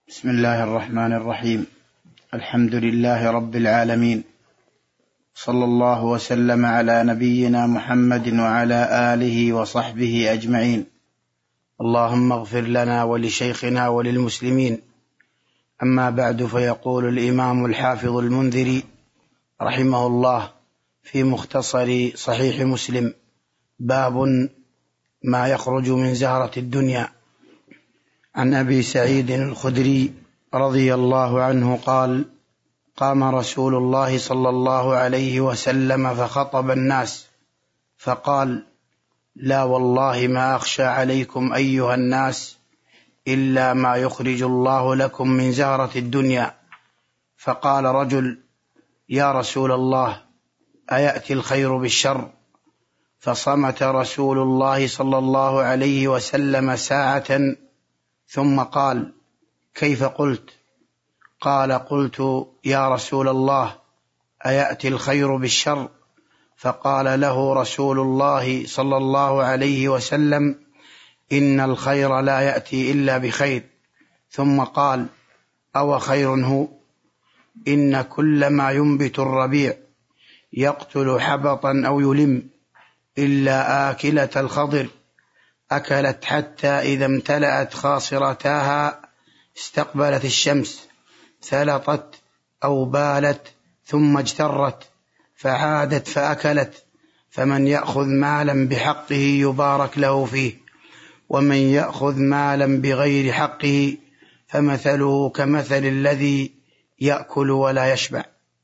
بسم الله الرحمن الرحيم. الحمد لله رب العالمين، صلى الله وسلم على نبينا محمد وعلى آله وصحبه أجمعين. اللهم اغفر لنا ولشيخنا وللمسلمين. أما بعد، فيقول الإمام الحافظ المنذري رحمه الله في مختصر صحيح مسلم: باب ما يخرج من زهرة الدنيا. عن أبي سعيد الخدري رضي الله عنه قال: قام رسول الله صلى الله عليه وسلم فخطب الناس فقال: لا والله ما أخشى عليكم أيها الناس إلا ما يخرج الله لكم من زهرة الدنيا. فقال رجل: يا رسول الله، أيأتي الخير بالشر؟ فصمت رسول الله صلى الله عليه وسلم ساعة ثم قال: كيف قلت؟ قال: قلت يا رسول الله، أيأتي الخير بالشر؟ فقال له رسول الله صلى الله عليه وسلم: إن الخير لا يأتي إلا بخير. ثم قال: أو خير هو؟ إن كل ما ينبت الربيع يقتل حبطا أو يلم إلا آكلة الخضر، أكلت حتى إذا امتلأت خاصرتاها استقبلت الشمس، ثلطت أو بالت ثم اجترت فعادت فأكلت. فمن يأخذ مالا بحقه يبارك له فيه، ومن يأخذ مالا بغير حقه فمثله كمثل الذي يأكل ولا يشبع.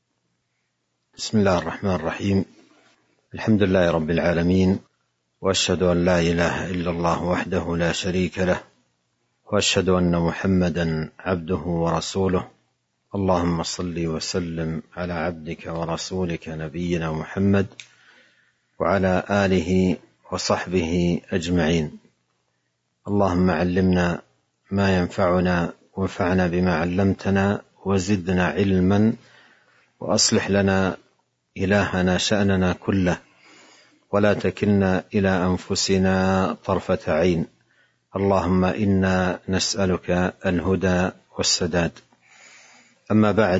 بسم الله الرحمن الرحيم. الحمد لله رب العالمين، وأشهد أن لا إله إلا الله وحده لا شريك له، وأشهد أن محمدا عبده ورسوله. اللهم صل وسلم على عبدك ورسولك نبينا محمد وعلى آله وصحبه أجمعين. اللهم علمنا ما ينفعنا وانفعنا بما علمتنا وزدنا علما، وأصلح لنا إلهنا شأننا كله، ولا تكلنا إلى أنفسنا طرفة عين. اللهم إنا نسألك الهدى والسداد. أما بعد،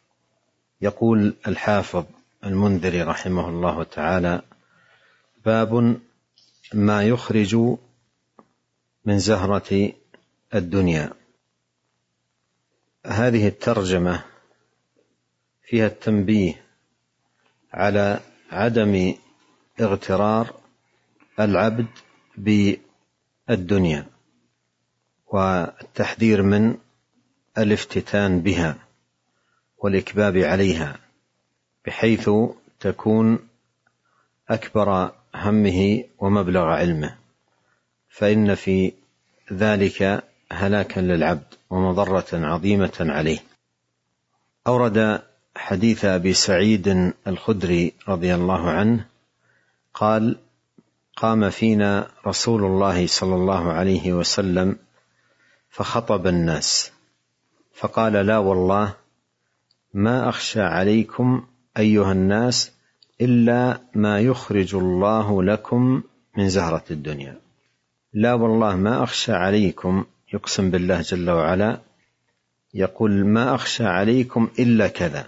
يقول الحافظ المنذري رحمه الله تعالى: باب ما يخرج من زهرة الدنيا. هذه الترجمة فيها التنبيه على عدم اغترار العبد بالدنيا، والتحذير من الافتتان بها والإكباب عليها، بحيث تكون أكبر همه ومبلغ علمه، فإن في ذلك هلاكا للعبد ومضرة عظيمة عليه. أورد حديث أبي سعيد الخدري رضي الله عنه قال: قام فينا رسول الله صلى الله عليه وسلم فخطب الناس فقال: لا والله ما أخشى عليكم أيها الناس إلا ما يخرج الله لكم من زهرة الدنيا. لا والله ما أخشى عليكم، يقسم بالله جل وعلا، يقول: ما أخشى عليكم إلا كذا،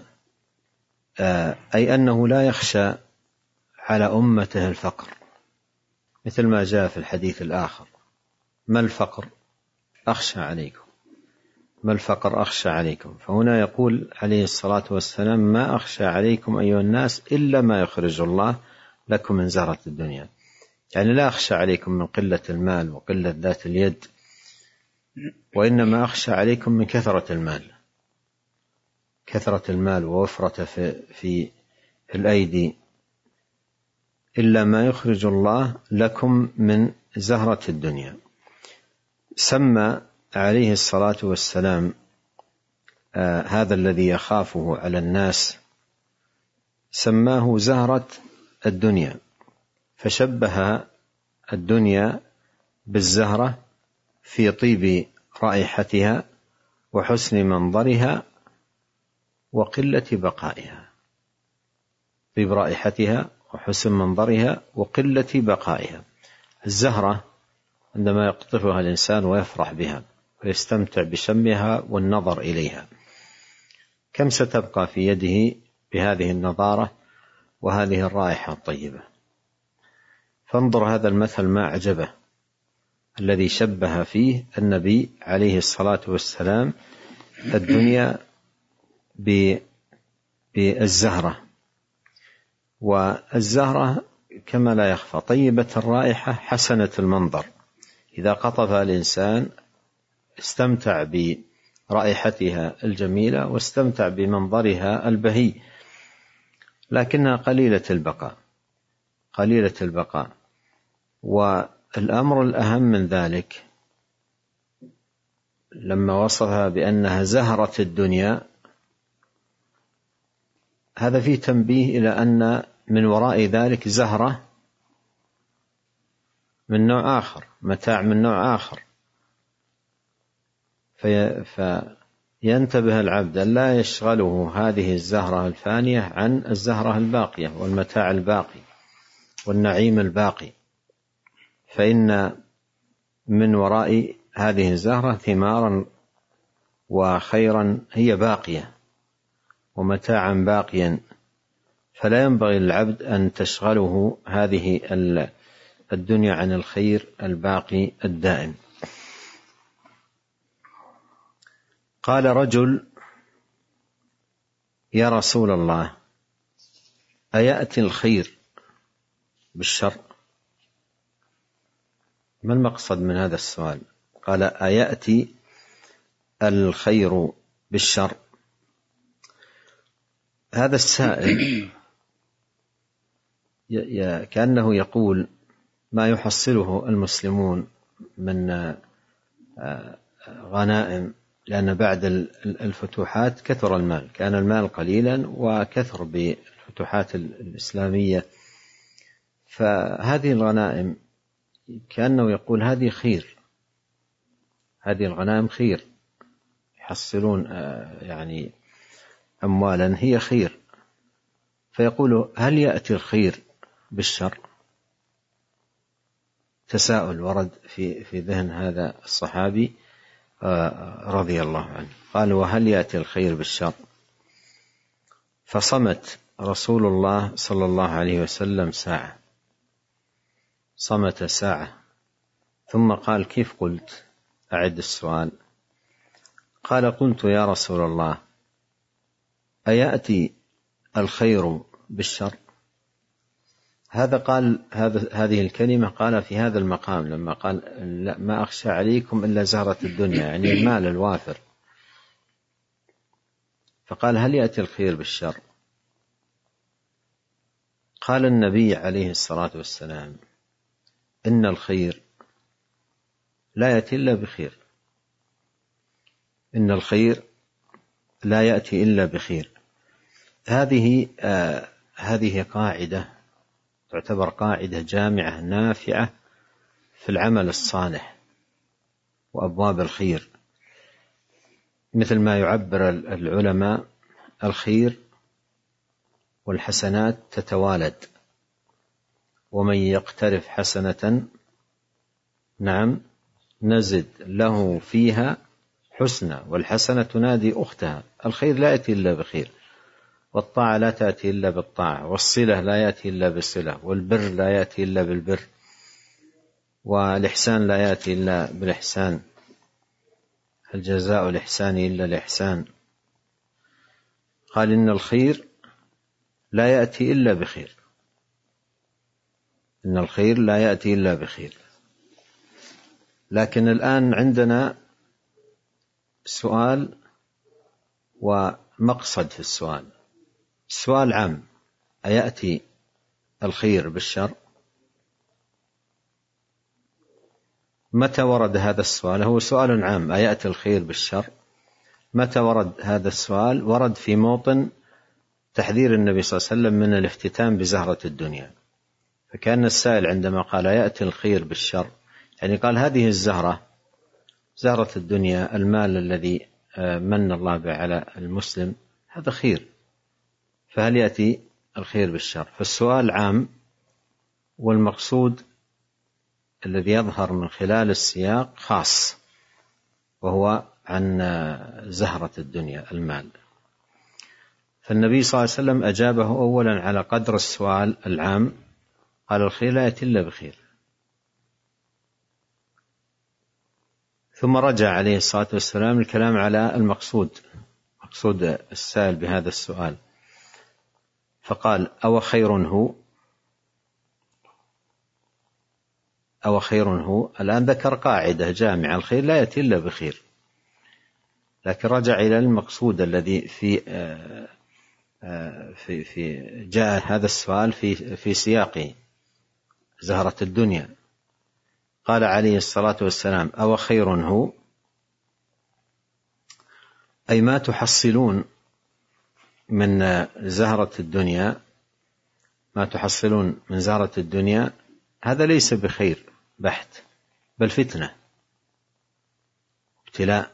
أي أنه لا يخشى على أمته الفقر، مثل ما جاء في الحديث الآخر: ما الفقر أخشى عليكم، ما الفقر أخشى عليكم. فهنا يقول عليه الصلاة والسلام: ما أخشى عليكم أيها الناس إلا ما يخرج الله لكم من زهرة الدنيا، يعني لا أخشى عليكم من قلة المال وقلة ذات اليد، وإنما أخشى عليكم من كثرة المال، كثرة المال ووفرة في الأيدي، إلا ما يخرج الله لكم من زهرة الدنيا. سمى عليه الصلاة والسلام هذا الذي يخافه على الناس، سماه زهرة الدنيا، فشبه الدنيا بالزهرة في طيب رائحتها وحسن منظرها وقلة بقائها. طيب رائحتها وحسن منظرها وقلة بقائها. الزهرة عندما يقطفها الإنسان ويفرح بها ويستمتع بشمها والنظر إليها. كم ستبقى في يده بهذه النضارة وهذه الرائحة الطيبة؟ فانظر هذا المثل ما أعجبه الذي شبه فيه النبي عليه الصلاة والسلام الدنيا بالزهرة، والزهرة كما لا يخفى طيبة الرائحة حسنة المنظر، إذا قطفها الإنسان استمتع برائحتها الجميلة واستمتع بمنظرها البهي، لكنها قليلة البقاء. والأمر الأهم من ذلك لما وصفها بأنها زهرة الدنيا، هذا فيه تنبيه إلى أن من وراء ذلك زهرة من نوع آخر، متاع من نوع آخر، فينتبه العبد أن لا يشغله هذه الزهرة الفانية عن الزهرة الباقية والمتاع الباقي والنعيم الباقي، فإن من وراء هذه الزهرة ثمارا وخيرا هي باقية ومتاعا باقيا، فلا ينبغي للعبد أن تشغله هذه الدنيا عن الخير الباقي الدائم. قال رجل: يا رسول الله، أيأتي الخير بالشر؟ ما المقصد من هذا السؤال؟ قال: أيأتي الخير بالشر؟ هذا السائل كأنه يقول ما يحصله المسلمون من غنائم، لأن بعد الفتوحات كثر المال، كان المال قليلا وكثر بالفتوحات الإسلامية، فهذه الغنائم كأنه يقول هذه خير، هذه الغنائم خير، يحصلون يعني أموالا هي خير، فيقول هل يأتي الخير بالشر؟ تساؤل ورد في ذهن هذا الصحابي رضي الله عنه. قال: وهل يأتي الخير بالشر؟ فصمت رسول الله صلى الله عليه وسلم ساعة، صمت ساعة، ثم قال: كيف قلت؟ أعد السؤال. قال: قلت يا رسول الله، أيأتي الخير بالشر؟ هذا قال هذه الكلمة قال في هذا المقام لما قال: لا ما أخشى عليكم إلا زهرة الدنيا، يعني المال الوافر. فقال: هل يأتي الخير بالشر؟ قال النبي عليه الصلاة والسلام: إن الخير لا يأتي إلا بخير، إن الخير لا يأتي إلا بخير. هذه قاعدة تعتبر قاعدة جامعة نافعة في العمل الصالح وأبواب الخير، مثل ما يعبر العلماء: الخير والحسنات تتوالد، ومن يقترف حسنة نزد له فيها حسنى، والحسنة تنادي أختها. الخير لا يأتي إلا بخير، والطاعة لا تأتي إلا بالطاعة، والصلة لا يأتي إلا بالصلة، والبر لا يأتي إلا بالبر، والإحسان لا يأتي إلا بالإحسان، الجزاء الإحسان إلا الإحسان. قال: إن الخير لا يأتي إلا بخير، إن الخير لا يأتي إلا بخير. لكن الآن عندنا سؤال ومقصد في السؤال. السؤال عام: أيأتي الخير بالشر؟ متى ورد هذا السؤال؟ هو سؤال عام، أيأتي الخير بالشر. متى ورد هذا السؤال؟ ورد في موطن تحذير النبي صلى الله عليه وسلم من الافتتان بزهرة الدنيا، فكان السائل عندما قال يأتي الخير بالشر يعني قال هذه الزهرة، زهرة الدنيا، المال الذي من الله به على المسلم، هذا خير، فهل يأتي الخير بالشر؟ فالسؤال عام، والمقصود الذي يظهر من خلال السياق خاص، وهو عن زهرة الدنيا المال. فالنبي صلى الله عليه وسلم أجابه أولا على قدر السؤال العام، قال الخير لا يأتي إلا بخير. ثم رجع عليه الصلاة والسلام الكلام على المقصود، مقصود السائل بهذا السؤال، فقال أو خير هو، أو خير هو. الآن ذكر قاعدة جامعة، الخير لا يأتي إلا بخير، لكن رجع إلى المقصود الذي في جاء هذا السؤال في سياق زهرة الدنيا. قال عليه الصلاة والسلام أو خير هو، أي ما تحصلون من زهرة الدنيا، ما تحصلون من زهرة الدنيا هذا ليس بخير بحت، بل فتنة، ابتلاء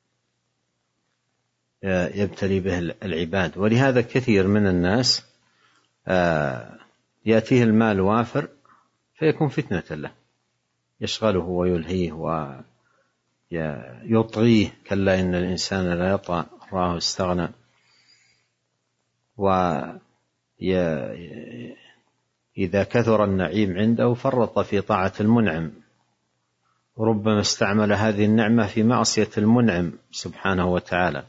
يبتلي به العباد. ولهذا كثير من الناس يأتيه المال وافر فيكون فتنة له، يشغله ويلهيه ويطغيه، كلا إن الإنسان لا يطغى رآه استغنى. إذا كثر النعيم عنده فرط في طاعة المنعم، وربما استعمل هذه النعمة في معصية المنعم سبحانه وتعالى.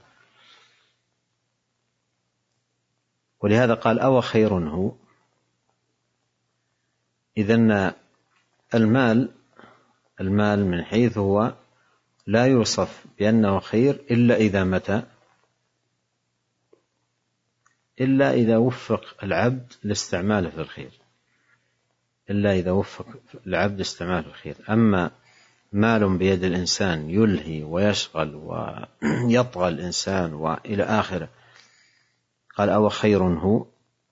ولهذا قال أو خير هو. إذن المال من حيث هو لا يوصف بأنه خير إلا إذا متى، إلا إذا وفق العبد لاستعماله في الخير، إلا إذا وفق العبد استعماله في الخير. أما مال بيد الإنسان يلهي ويشغل ويطغى الإنسان وإلى آخره، قال أو خير هو.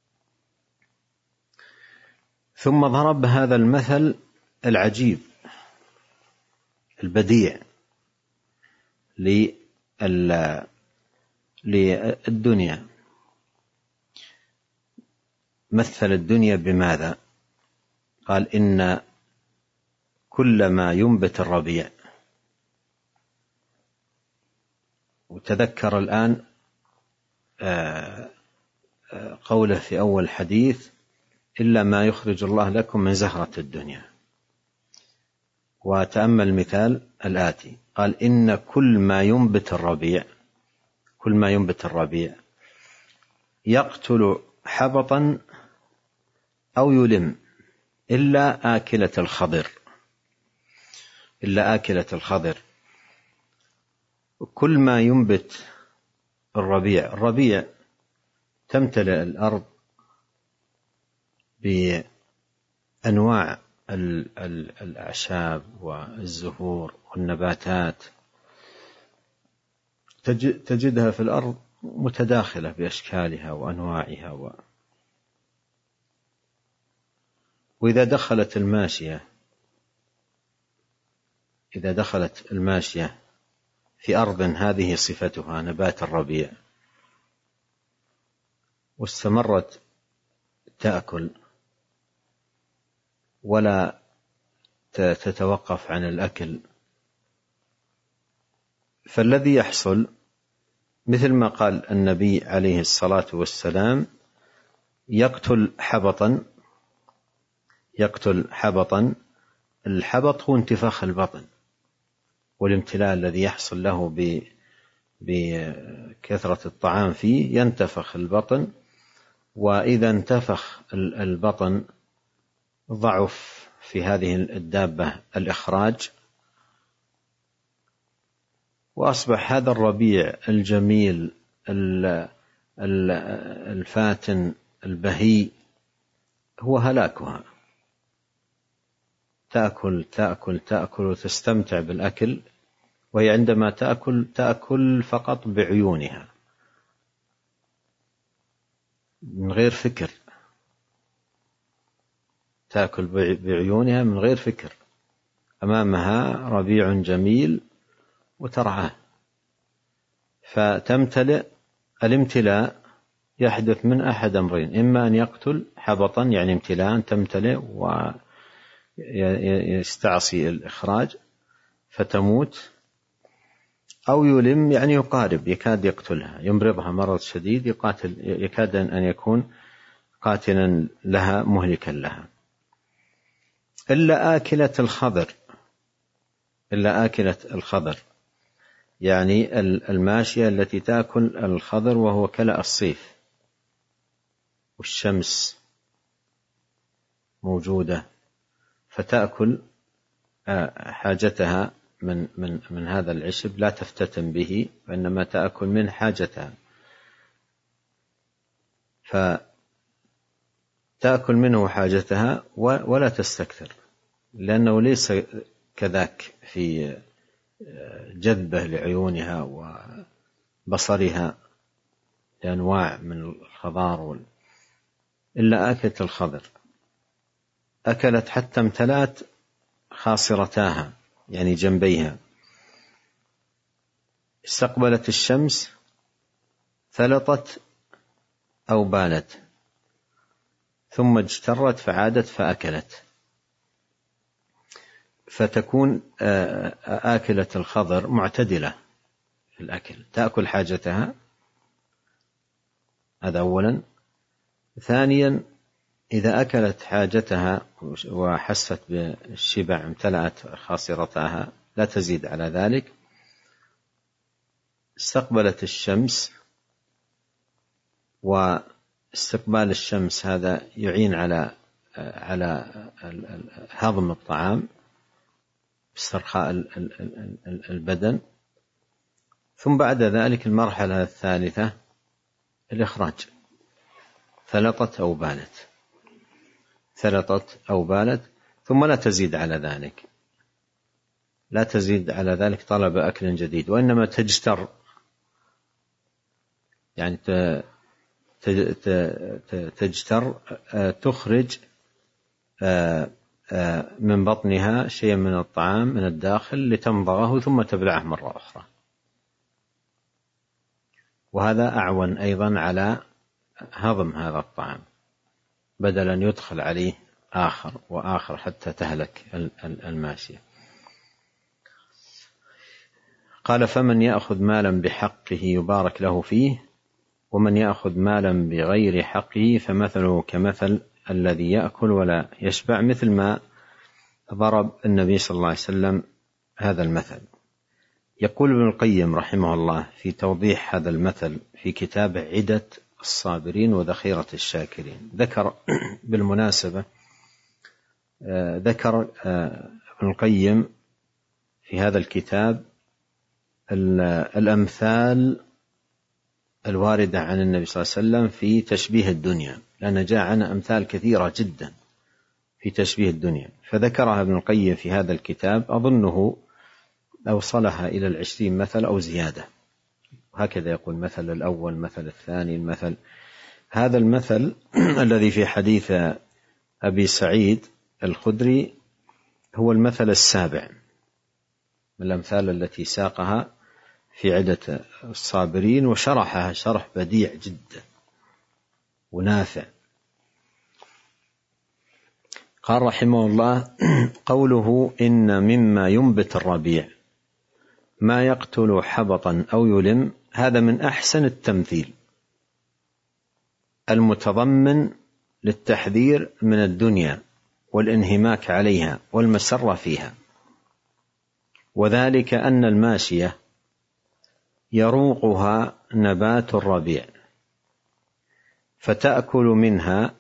ثم ضرب هذا المثل العجيب البديع للدنيا. مثل الدنيا بماذا؟ قال إن كل ما ينبت الربيع، وتذكر الآن قوله في أول حديث إلا ما يخرج الله لكم من زهرة الدنيا. وتأمل المثال الآتي، قال إن كل ما ينبت الربيع، كل ما ينبت الربيع يقتل حبطا أو يلم إلا آكلة الخضر، إلا آكلة الخضر. كل ما ينبت الربيع تمتلئ الأرض بأنواع الأعشاب والزهور والنباتات، تجدها في الأرض متداخلة بأشكالها وأنواعها. وإذا دخلت الماشية في أرض هذه صفتها نبات الربيع، واستمرت تأكل ولا تتوقف عن الأكل، فالذي يحصل مثل ما قال النبي عليه الصلاة والسلام يقتل حبطا. الحبط هو انتفاخ البطن والامتلاء الذي يحصل له بكثرة الطعام فيه، ينتفخ البطن، وإذا انتفخ البطن ضعف في هذه الدابة الإخراج، وأصبح هذا الربيع الجميل الفاتن البهي هو هلاكها. تأكل وتستمتع بالأكل، وهي عندما تأكل فقط بعيونها من غير فكر، تأكل بعيونها من غير فكر، أمامها ربيع جميل وترعاه، فتمتلئ. الامتلاء يحدث من أحد أمرين، إما أن يقتل حبطا يعني امتلاء تمتلئ ويستعصي الإخراج فتموت، أو يلم يعني يقارب، يكاد يقتلها، يمرضها مرض شديد يكاد أن يكون قاتلا لها مهلكا لها. إلا آكلة الخضر، إلا آكلة الخضر يعني الماشية التي تأكل الخضر وهو كلأ الصيف والشمس موجودة، فتأكل حاجتها من هذا العشب، لا تفتتن به وإنما تأكل من حاجتها، فتأكل منه حاجتها ولا تستكثر، لأنه ليس كذاك في جذبة لعيونها وبصرها لأنواع من الخضار، إلا أكلت الخضر، أكلت حتى امتلأت خاصرتاها يعني جنبيها، استقبلت الشمس ثلطت أو بالت، ثم اجترت فعادت فأكلت، فتكون آكلة الخضر معتدلة في الأكل، تأكل حاجتها، هذا أولا. ثانيا إذا أكلت حاجتها وحست بالشبع امتلأت خاصرتها لا تزيد على ذلك، استقبلت الشمس، واستقبال الشمس هذا يعين على هضم الطعام، استرخاء البدن، ثم بعد ذلك المرحلة الثالثة الإخراج، ثلطت أو بالت، ثلطت أو بالت، ثم لا تزيد على ذلك، لا تزيد على ذلك طلب أكل جديد، وإنما تجتر يعني تجتر تخرج من بطنها شيئا من الطعام من الداخل لتمضغه ثم تبلعه مرة أخرى، وهذا أعون أيضا على هضم هذا الطعام بدل أن يدخل عليه آخر وآخر حتى تهلك الماشية. قال فمن يأخذ مالا بحقه يبارك له فيه، ومن يأخذ مالا بغير حقه فمثله كمثل الذي يأكل ولا يشبع، مثل ما ضرب النبي صلى الله عليه وسلم هذا المثل. يقول ابن القيم رحمه الله في توضيح هذا المثل في كتاب عدة الصابرين وذخيرة الشاكرين، ذكر بالمناسبة ذكر ابن القيم في هذا الكتاب الأمثال الواردة عن النبي صلى الله عليه وسلم في تشبيه الدنيا، لأن جاء عنها أمثال كثيرة جدا في تشبيه الدنيا، فذكرها ابن القيم في هذا الكتاب، أظنه أوصلها إلى 20 مثل أو زيادة، هكذا يقول مثل الأول، مثل الثاني، المثل. هذا المثل الذي في حديث أبي سعيد الخدري هو المثل السابع من الأمثال التي ساقها في عدة الصابرين، وشرحها شرح بديع جدا ونافع. قال رحمه الله قوله إن مما ينبت الربيع ما يقتل حبطا أو يلم، هذا من أحسن التمثيل المتضمن للتحذير من الدنيا والانهماك عليها والمسرة فيها، وذلك أن الماشية يروقها نبات الربيع فتأكل منها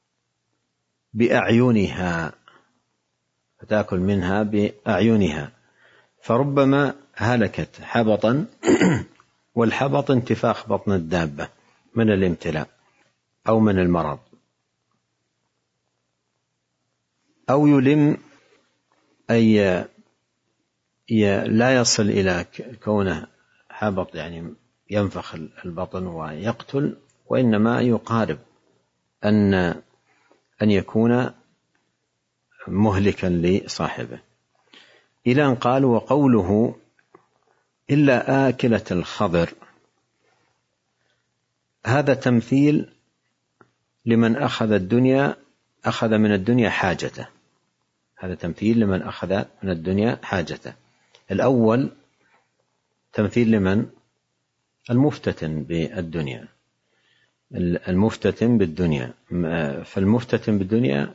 بأعينها، فربما هلكت حبطا، والحبط انتفاخ بطن الدابة من الامتلاء أو من المرض، أو يلم أي لا يصل إلى كونه حبط يعني ينفخ البطن ويقتل، وإنما يقارب أن يكون مهلكا لصاحبه، إلى أن قال وقوله إلا آكلة الخضر، هذا تمثيل لمن أخذ من الدنيا حاجته، هذا تمثيل لمن أخذ من الدنيا حاجته. الأول تمثيل لمن؟ المفتتن بالدنيا، المفتتن بالدنيا. فالمفتتن بالدنيا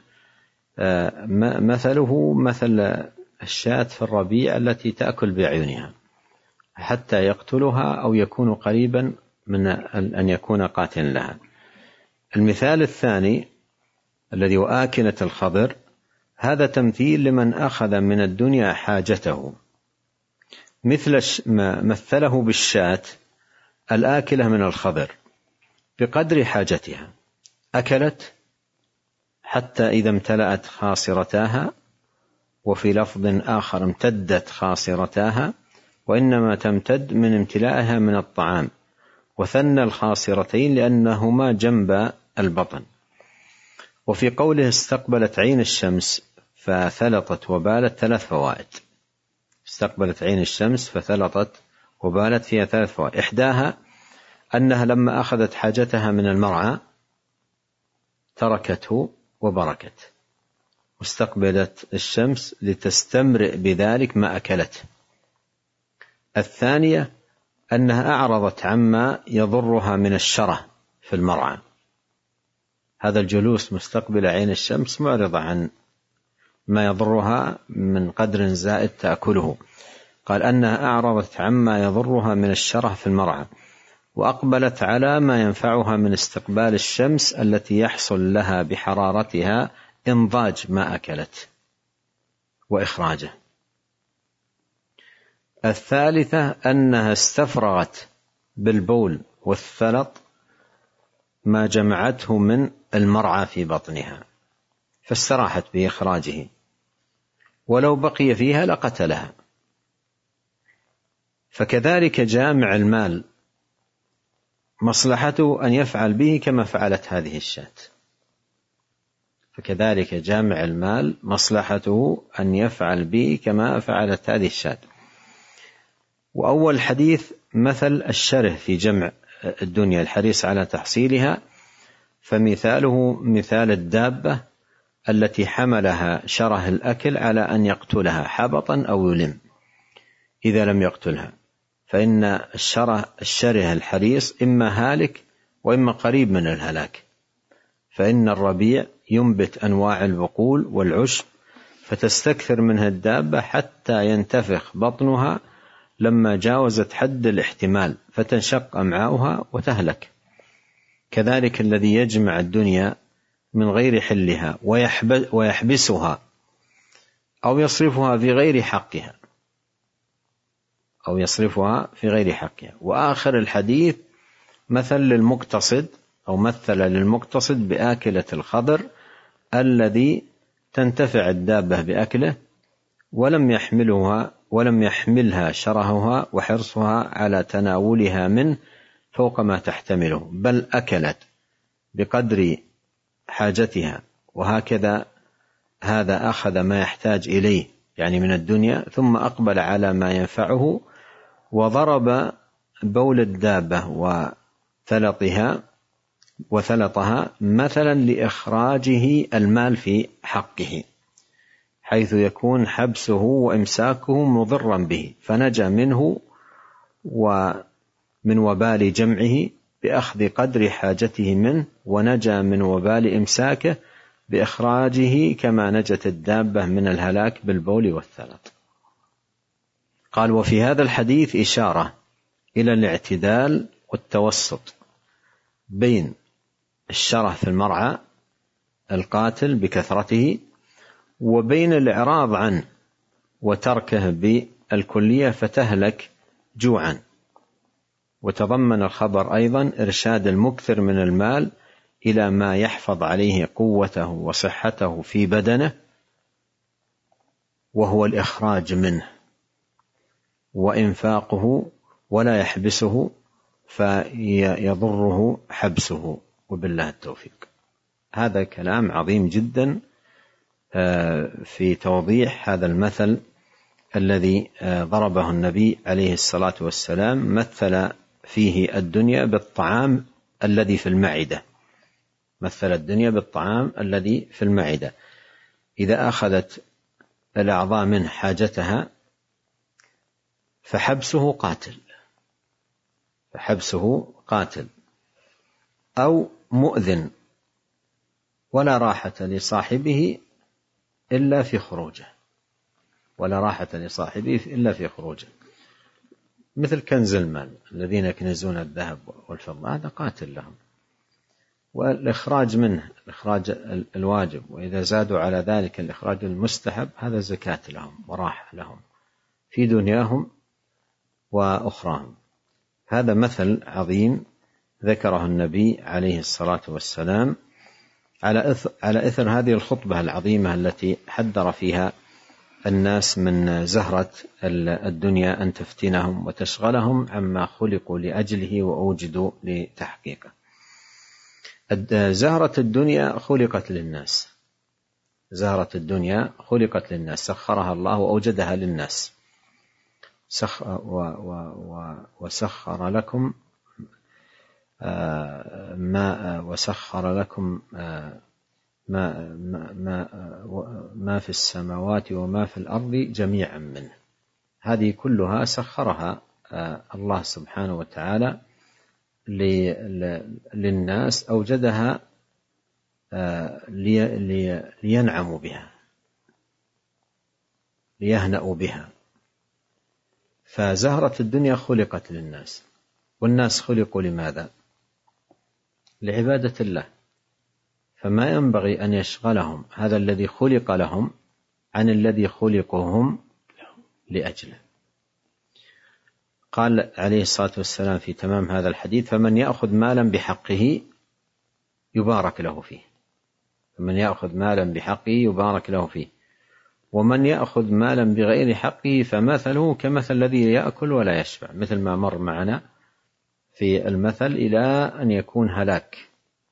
مثله مثل الشاة في الربيع التي تأكل بأعينها حتى يقتلها أو يكون قريبا من أن يكون قاتلا لها. المثال الثاني الذي وآكلة الخضر، هذا تمثيل لمن أخذ من الدنيا حاجته، مثل ما مثله بالشاة الآكلة من الخضر بقدر حاجتها، أكلت حتى إذا امتلأت خاصرتاها، وفي لفظ آخر امتدت خاصرتاها، وإنما تمتد من امتلاءها من الطعام، وثنى الخاصرتين لأنهما جنب البطن. وفي قوله استقبلت عين الشمس فثلطت وبالت 3 فوائد. استقبلت عين الشمس فثلطت وبالت فيها 3 فوائد. إحداها أنها لما أخذت حاجتها من المرعى تركته وبركت، واستقبلت الشمس لتستمرئ بذلك ما أكلته. الثانية أنها أعرضت عما يضرها من الشره في المرعى، هذا الجلوس مستقبل عين الشمس معرضة عن ما يضرها من قدر زائد تأكله. قال أنها أعرضت عما يضرها من الشره في المرعى، وأقبلت على ما ينفعها من استقبال الشمس التي يحصل لها بحرارتها إنضاج ما أكلت وإخراجه. الثالثة أنها استفرغت بالبول والثلط ما جمعته من المرعى في بطنها فاستراحت بإخراجه، ولو بقي فيها لقتلها. فكذلك جامع المال مصلحته أن يفعل به كما فعلت هذه الشاة، فكذلك جامع المال مصلحته أن يفعل به كما فعلت هذه الشاة. وأول حديث مثل الشره في جمع الدنيا الحريص على تحصيلها، فمثاله مثال الدابة التي حملها شره الأكل على أن يقتلها حبطا أو يلم. إذا لم يقتلها فإن الشره الحريص إما هالك وإما قريب من الهلاك. فإن الربيع ينبت أنواع البقول والعشب فتستكثر منها الدابة حتى ينتفخ بطنها لما جاوزت حد الاحتمال فتنشق أمعاؤها وتهلك. كذلك الذي يجمع الدنيا من غير حلها ويحبسها أو يصرفها في غير حقها وآخر الحديث مثل للمقتصد بآكلة الخضر الذي تنتفع الدابة بأكله ولم يحملها شرهها وحرصها على تناولها منه فوق ما تحتمله، بل أكلت بقدر حاجتها، وهكذا هذا أخذ ما يحتاج إليه يعني من الدنيا ثم أقبل على ما ينفعه، وضرب بول الدابة وثلطها مثلا لإخراجه المال في حقه، حيث يكون حبسه وإمساكه مضرا به فنجا منه ومن وبال جمعه بأخذ قدر حاجته منه، ونجا من وبال إمساكه بإخراجه كما نجت الدابة من الهلاك بالبول والثلط. قال وفي هذا الحديث إشارة إلى الاعتدال والتوسط بين الشره في المرعى القاتل بكثرته وبين الإعراض عنه وتركه بالكلية فتهلك جوعا. وتضمن الخبر أيضا إرشاد المكثر من المال إلى ما يحفظ عليه قوته وصحته في بدنه، وهو الإخراج منه وإنفاقه ولا يحبسه فيضره حبسه، وبالله التوفيق. هذا كلام عظيم جدا في توضيح هذا المثل الذي ضربه النبي عليه الصلاة والسلام، مثل فيه الدنيا بالطعام الذي في المعدة، مثل الدنيا بالطعام الذي في المعدة. إذا أخذت الأعضاء منه حاجتها فحبسه قاتل، فحبسه قاتل، أو مؤذن ولا راحة لصاحبه إلا في خروجه، ولا راحة لصاحبه إلا في خروجه، مثل كنز المال الذين يكنزون الذهب والفضة، هذا قاتل لهم. والإخراج منه الإخراج الواجب، وإذا زادوا على ذلك الإخراج المستحب، هذا زكاة لهم وراحة لهم في دنياهم وأخراهم. هذا مثل عظيم ذكره النبي عليه الصلاة والسلام على إثر هذه الخطبة العظيمة التي حذر فيها الناس من زهرة الدنيا أن تفتنهم وتشغلهم عما خلقوا لأجله وأوجدوا لتحقيقه. زهرة الدنيا خلقت للناس، زهرة الدنيا خلقت للناس، سخرها الله وأوجدها للناس، وسخر لكم ما في السماوات وما في الأرض جميعا منه. هذه كلها سخرها الله سبحانه وتعالى للناس، أوجدها لينعموا بها، ليهنأوا بها. فزهرة الدنيا خلقت للناس، والناس خلقوا لماذا؟ لعبادة الله، فما ينبغي أن يشغلهم هذا الذي خلق لهم عن الذي خلقهم لأجله. قال عليه الصلاة والسلام في تمام هذا الحديث: فمن يأخذ مالا بحقه يبارك له فيه، فمن يأخذ مالا بحقه يبارك له فيه، ومن يأخذ مالا بغير حقه فمثله كمثل الذي يأكل ولا يشبع، مثل ما مر معنا في المثل، إلى أن يكون هلاك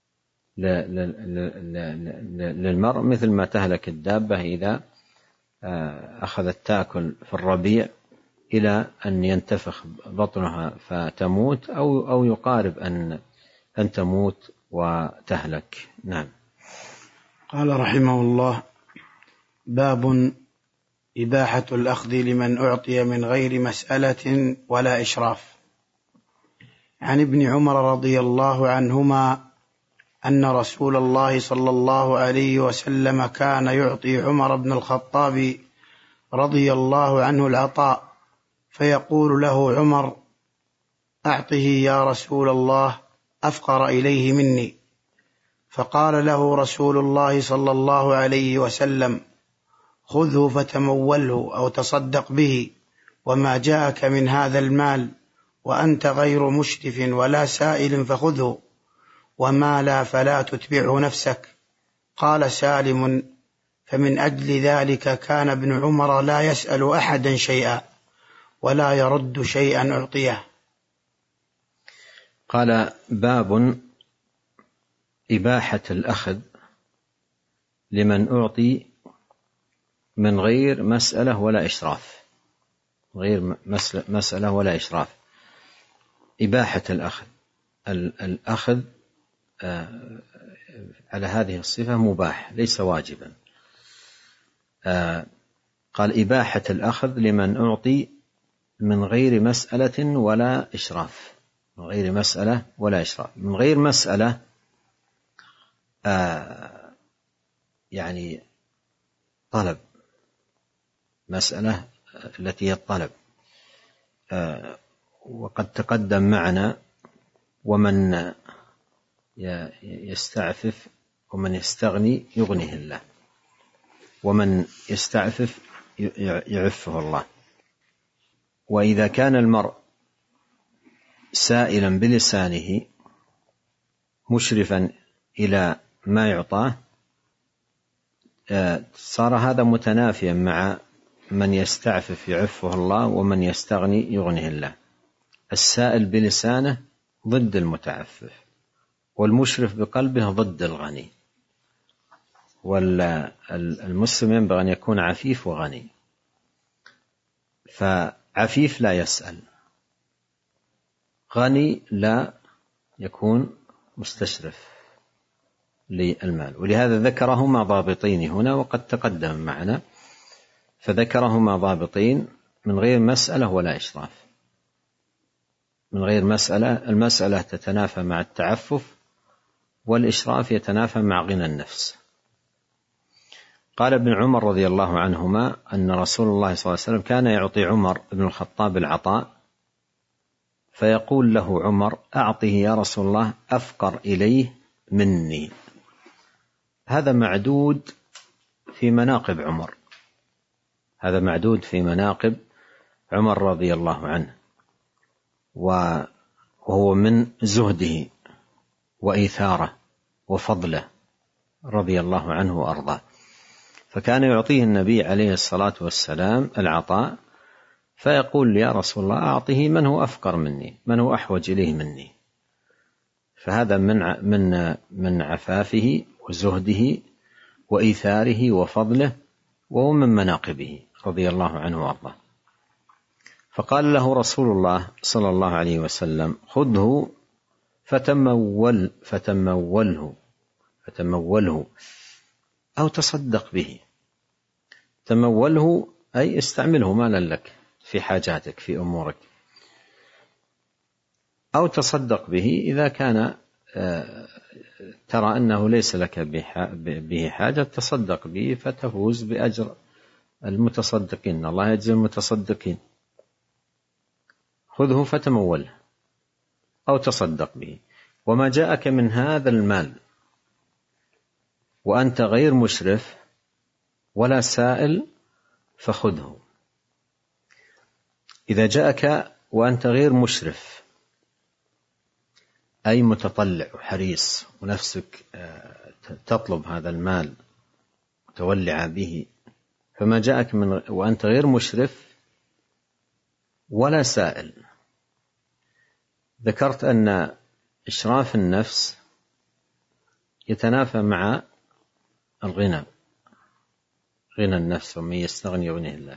للمرء، مثل ما تهلك الدابة إذا أخذت تأكل في الربيع إلى أن ينتفخ بطنها فتموت، أو يقارب أن تموت وتهلك. نعم. قال رحمه الله: باب إباحة الأخذ لمن أعطي من غير مسألة ولا إشراف. عن ابن عمر رضي الله عنهما أن رسول الله صلى الله عليه وسلم كان يعطي عمر بن الخطاب رضي الله عنه العطاء، فيقول له عمر: أعطه يا رسول الله، أفقر إليه مني. فقال له رسول الله صلى الله عليه وسلم: خذه فتموله أو تصدق به، وما جاءك من هذا المال وأنت غير مشرف ولا سائل فخذه، وما لا فلا تتبعه نفسك. قال سالم: فمن أجل ذلك كان ابن عمر لا يسأل أحدا شيئا ولا يرد شيئا أعطيه. قال: باب إباحة الأخذ لمن أعطي من غير مسألة ولا إشراف، غير مسألة ولا إشراف. إباحة الأخذ على هذه الصفة مباح ليس واجبا. قال: إباحة الأخذ لمن أعطي من غير مسألة ولا إشراف، من غير مسألة ولا إشراف. من غير مسألة يعني طلب، مسألة التي هي الطلب، وقد تقدم معنا: ومن يستعفف ومن يستغني يغنيه الله، ومن يستعفف يعفه الله. وإذا كان المرء سائلا بلسانه مشرفا إلى ما يعطاه، صار هذا متنافيا مع من يستعفف يعفه الله، ومن يستغني يغنيه الله. السائل بلسانه ضد المتعفف، والمشرف بقلبه ضد الغني. والمسلم ينبغي أن يكون عفيف وغني. فعفيف لا يسأل، غني لا يكون مستشرف للمال. ولهذا ذكرهما ضابطين هنا، وقد تقدم معنا، فذكرهما ضابطين: من غير مسألة ولا إشراف. من غير مسألة، المسألة تتنافى مع التعفف، والإشراف يتنافى مع غنى النفس. قال ابن عمر رضي الله عنهما أن رسول الله صلى الله عليه وسلم كان يعطي عمر بن الخطاب العطاء، فيقول له عمر: أعطه يا رسول الله أفقر إليه مني. هذا معدود في مناقب عمر، هذا معدود في مناقب عمر رضي الله عنه، وهو من زهده وإيثاره وفضله رضي الله عنه وأرضاه. فكان يعطيه النبي عليه الصلاة والسلام العطاء، فيقول: يا رسول الله أعطه من هو أفقر مني، من هو أحوج إليه مني. فهذا من عفافه وزهده وإيثاره وفضله، وهو من مناقبه رضي الله عنه وأرضاه. فقال له رسول الله صلى الله عليه وسلم: خذه فتموله أو تصدق به. تموله أي استعمله مالا لك في حاجاتك في أمورك، أو تصدق به إذا كان ترى أنه ليس لك به حاجة، تصدق به فتفوز بأجر المتصدقين، الله يجزي المتصدقين. خذه فتموله أو تصدق به، وما جاءك من هذا المال وأنت غير مشرف ولا سائل فخذه. إذا جاءك وأنت غير مشرف أي متطلع وحريص ونفسك تطلب هذا المال متولع به، فما جاءك وأنت غير مشرف ولا سائل. ذكرت أن إشراف النفس يتنافى مع الغنى، غنى النفس، ومن يستغني يغنيه الله.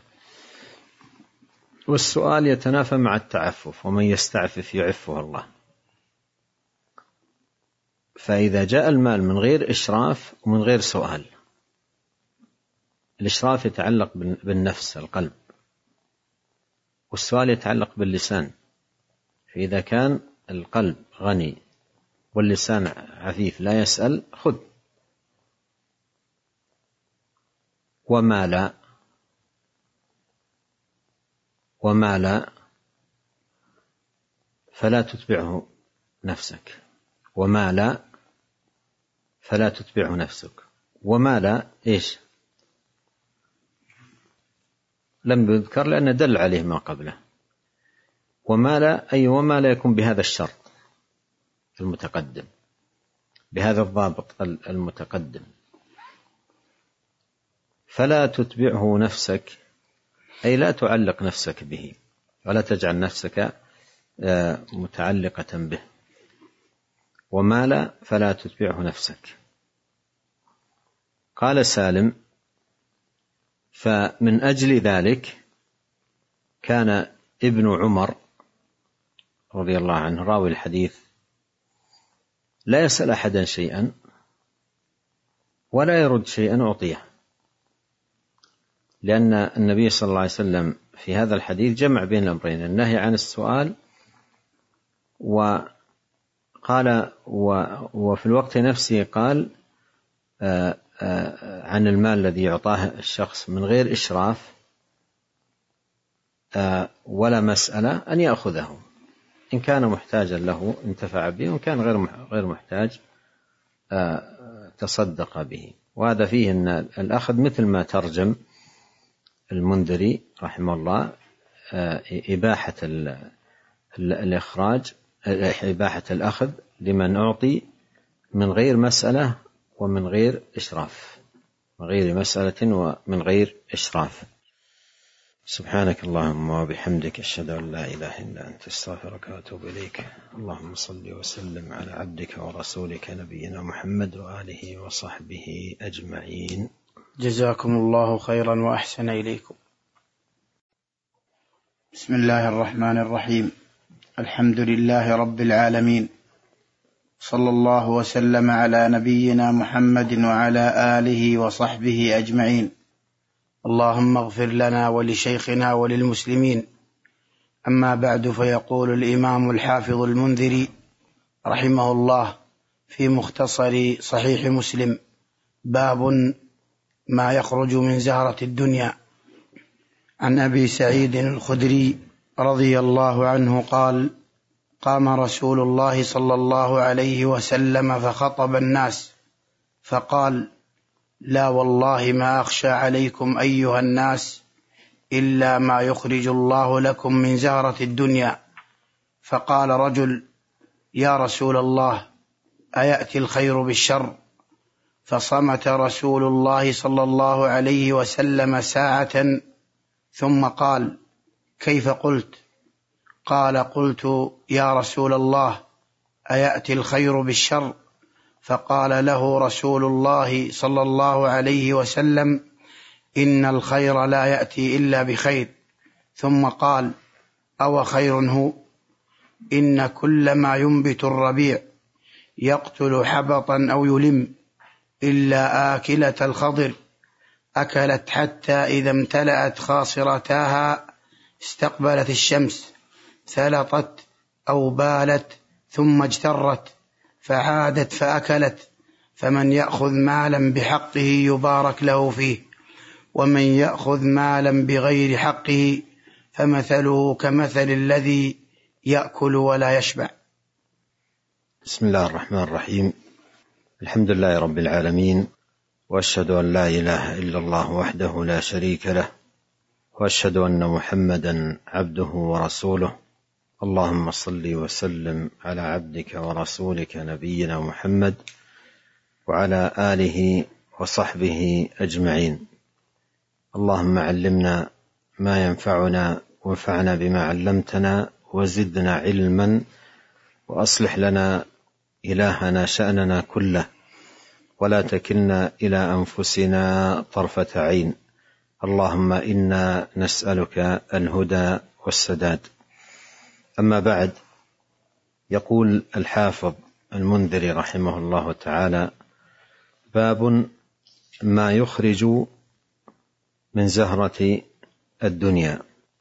والسؤال يتنافى مع التعفف، ومن يستعفف يعفه الله. فإذا جاء المال من غير إشراف ومن غير سؤال، الإشراف يتعلق بالنفس القلب، والسؤال يتعلق باللسان. فإذا كان القلب غني واللسان عفيف لا يسأل، خذ. وما لا فلا تتبعه نفسك. وما لا فلا تتبعه نفسك. وما لا إيش؟ لم يذكر لأن دل عليه ما قبله. وما لا أي وما لا يكون بهذا الشرط المتقدم، بهذا الضابط المتقدم. فلا تتبعه نفسك أي لا تعلق نفسك به، ولا تجعل نفسك متعلقة به. وما لا فلا تتبعه نفسك. قال سالم: فمن أجل ذلك كان ابن عمر رضي الله عنه راوي الحديث لا يسأل أحدا شيئا ولا يرد شيئا أعطيه، لأن النبي صلى الله عليه وسلم في هذا الحديث جمع بين الأمرين: النهي عن السؤال، وقال وفي الوقت نفسه قال عن المال الذي يعطاه الشخص من غير إشراف ولا مسألة أن يأخذه، إن كان محتاجا له انتفع به، وإن كان غير محتاج تصدق به. وهذا فيه أن الأخذ مثل ما ترجم المنذري رحمه الله إباحة الإخراج، إباحة الأخذ لمن أعطي من غير مسألة ومن غير إشراف، من غير مسألة ومن غير إشراف. سبحانك اللهم وبحمدك، أشهد أن لا إله إلا أنت، استغفرك وأتوب إليك. اللهم صل وسلم على عبدك ورسولك نبينا محمد وآله وصحبه أجمعين. جزاكم الله خيرا وأحسن إليكم. بسم الله الرحمن الرحيم. الحمد لله رب العالمين، صلى الله وسلم على نبينا محمد وعلى آله وصحبه أجمعين. اللهم اغفر لنا ولشيخنا وللمسلمين أما بعد، فيقول الإمام الحافظ المنذري رحمه الله في مختصر صحيح مسلم: باب ما يخرج من زهرة الدنيا. عن أبي سعيد الخدري رضي الله عنه قال: قام رسول الله صلى الله عليه وسلم فخطب الناس فقال: لا والله ما أخشى عليكم أيها الناس إلا ما يخرج الله لكم من زهرة الدنيا. فقال رجل: يا رسول الله، أيأتي الخير بالشر؟ فصمت رسول الله صلى الله عليه وسلم ساعة ثم قال: كيف قلت؟ قال: قلت يا رسول الله، أيأتي الخير بالشر؟ فقال له رسول الله صلى الله عليه وسلم: إن الخير لا يأتي إلا بخير. ثم قال: أو خير هو؟ إن كل ما ينبت الربيع يقتل حبطا أو يلم إلا آكلة الخضر، أكلت حتى إذا امتلأت خاصرتاها استقبلت الشمس، ثلطت أو بالت ثم اجترت فعادت فأكلت. فمن يأخذ مالا بحقه يبارك له فيه، ومن يأخذ مالا بغير حقه فمثله كمثل الذي يأكل ولا يشبع. بسم الله الرحمن الرحيم. الحمد لله رب العالمين، وأشهد أن لا إله إلا الله وحده لا شريك له، وأشهد أن محمدا عبده ورسوله. اللهم صل وسلم على عبدك ورسولك نبينا محمد وعلى آله وصحبه أجمعين. اللهم علمنا ما ينفعنا وانفعنا بما علمتنا وزدنا علما، وأصلح لنا إلهنا شأننا كله، ولا تكلنا إلى أنفسنا طرفة عين. اللهم إنا نسألك الهدى والسداد. أما بعد، يقول الحافظ المنذري رحمه الله تعالى: باب ما يخرج من زهرة الدنيا.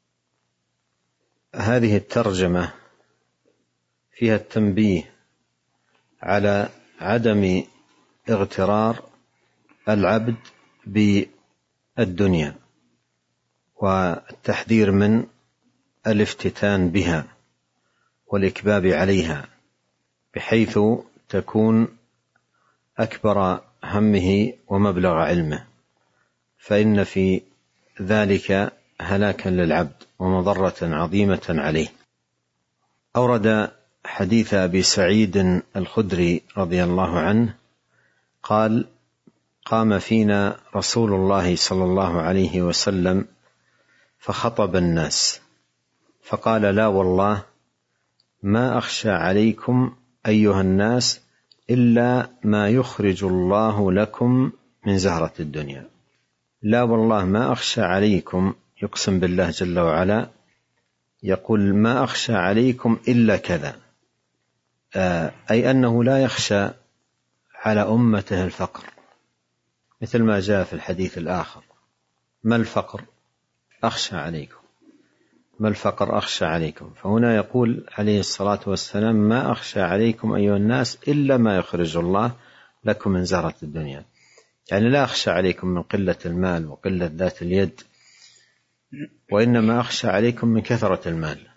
هذه الترجمة فيها التنبيه على عدم اغترار العبد بالدنيا، والتحذير من الافتتان بها والإكباب عليها، بحيث تكون أكبر همه ومبلغ علمه، فإن في ذلك هلاكا للعبد ومضرة عظيمة عليه. أورد حديث أبي سعيد الخدري رضي الله عنه قال: قام فينا رسول الله صلى الله عليه وسلم فخطب الناس فقال: لا والله ما أخشى عليكم أيها الناس إلا ما يخرج الله لكم من زهرة الدنيا. لا والله ما أخشى عليكم، يقسم بالله جل وعلا، يقول: ما أخشى عليكم إلا كذا، أي أنه لا يخشى على أمته الفقر، مثل ما جاء في الحديث الآخر: ما الفقر أخشى عليكم، ما الفقر أخشى عليكم. فهنا يقول عليه الصلاة والسلام: ما أخشى عليكم أيها الناس إلا ما يخرج الله لكم من زهرة الدنيا، يعني لا أخشى عليكم من قلة المال وقلة ذات اليد، وإنما أخشى عليكم من كثرة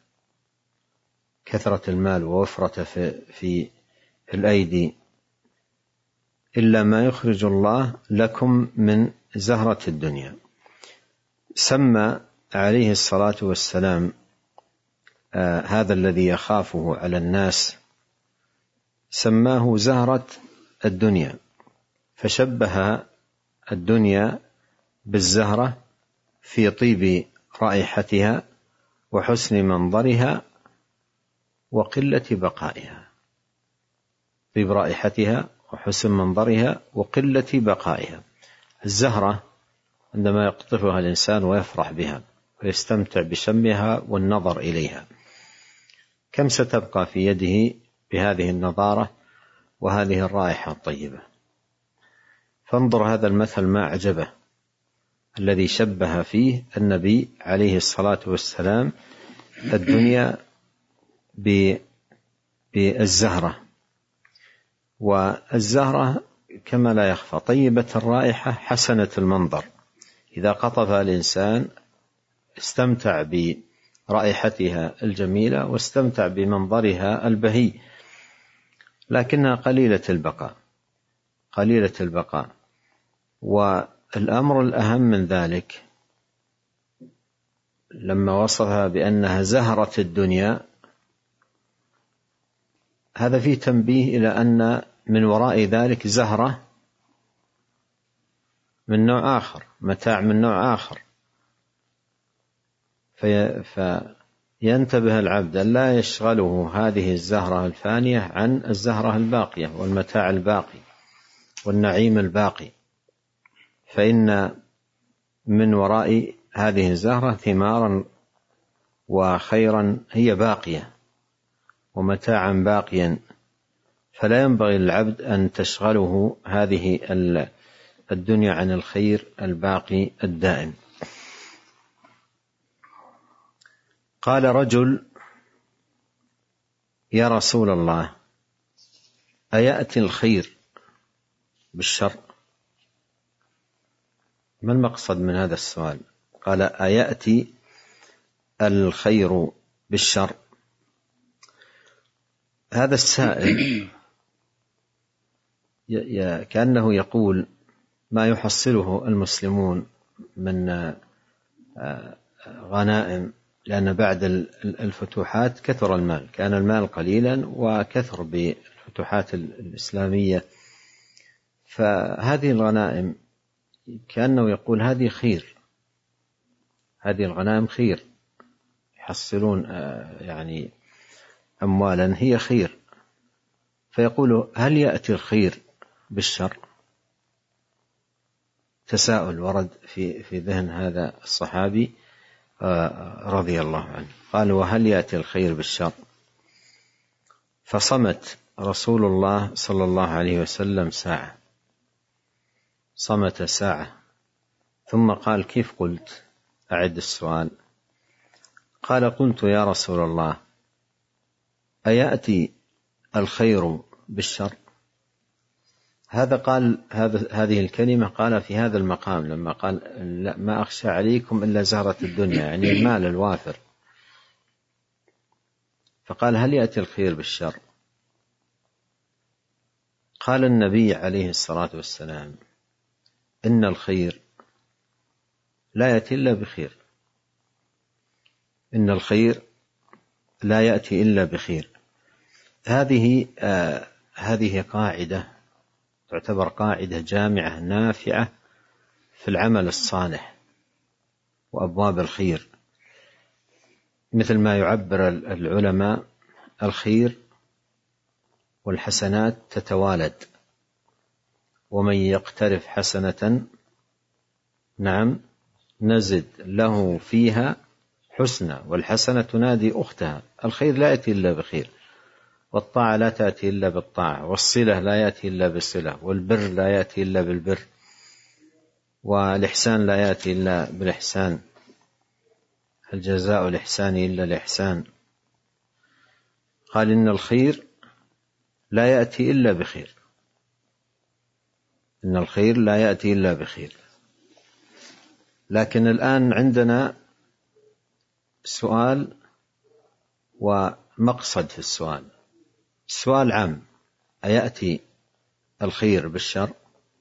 المال ووفرة في الأيدي، إلا ما يخرج الله لكم من زهرة الدنيا. سمى عليه الصلاة والسلام هذا الذي يخافه على الناس، سماه زهرة الدنيا، فشبه الدنيا بالزهرة في طيب رائحتها وحسن منظرها وقلة بقائها. طيب رائحتها وحسن منظرها وقلة بقائها. الزهرة عندما يقطفها الإنسان ويفرح بها ويستمتع بشمها والنظر إليها، كم ستبقى في يده بهذه النضارة وهذه الرائحة الطيبة؟ فانظر هذا المثل ما أعجبه الذي شبه فيه النبي عليه الصلاة والسلام الدنيا بالزهرة، والزهرة كما لا يخفى طيبة الرائحة حسنة المنظر، إذا قطفها الإنسان استمتع برائحتها الجميلة واستمتع بمنظرها البهي، لكنها قليلة البقاء. والأمر الأهم من ذلك لما وصفها بأنها زهرة الدنيا، هذا فيه تنبيه إلى أن من وراء ذلك زهرة من نوع آخر، متاع من نوع آخر، فينتبه العبد أن لا يشغله هذه الزهرة الفانية عن الزهرة الباقية والمتاع الباقي والنعيم الباقي، فإن من وراء هذه الزهرة ثمارا وخيرا هي باقية ومتاعا باقيا، فلا ينبغي للعبد أن تشغله هذه الدنيا عن الخير الباقي الدائم. قال رجل: يا رسول الله، أيأتي الخير بالشر؟ ما المقصد من هذا السؤال؟ قال: أيأتي الخير بالشر. هذا السائل كأنه يقول ما يحصله المسلمون من غنائم، لأن بعد الفتوحات كثر المال، كان المال قليلا وكثر بالفتوحات الإسلامية، فهذه الغنائم كأنه يقول هذه خير، هذه الغنائم خير، يحصلون يعني أموالا هي خير، فيقول: هل يأتي الخير بالشر؟ تساؤل ورد في ذهن هذا الصحابي رضي الله عنه. قال: وهل يأتي الخير بالشر؟ فصمت رسول الله صلى الله عليه وسلم ساعة، صمت ساعة، ثم قال: كيف قلت؟ أعد السؤال. قال: قلت يا رسول الله، أيأتي الخير بالشر؟ هذه الكلمة قال في هذا المقام لما قال: لا، ما أخشى عليكم إلا زهرة الدنيا، يعني المال الوافر. فقال: هل يأتي الخير بالشر؟ قال النبي عليه الصلاة والسلام: إن الخير لا يأتي إلا بخير، إن الخير لا يأتي إلا بخير. هذه قاعدة تعتبر قاعدة جامعة نافعة في العمل الصالح وأبواب الخير، مثل ما يعبر العلماء: الخير والحسنات تتوالد، ومن يقترف حسنة نزد له فيها حسنى، والحسنة تنادي أختها. الخير لا يأتي إلا بخير، والطاعة لا تأتي إلا بالطاعة، والصلة لا يأتي إلا بالصلة، والبر لا يأتي إلا بالبر، والإحسان لا يأتي إلا بالإحسان، الجزاء الإحسان إلا الإحسان. قال: إن الخير لا يأتي إلا بخير، إن الخير لا يأتي إلا بخير. لكن الآن عندنا سؤال ومقصد في السؤال. السؤال عام: أيأتي الخير بالشر؟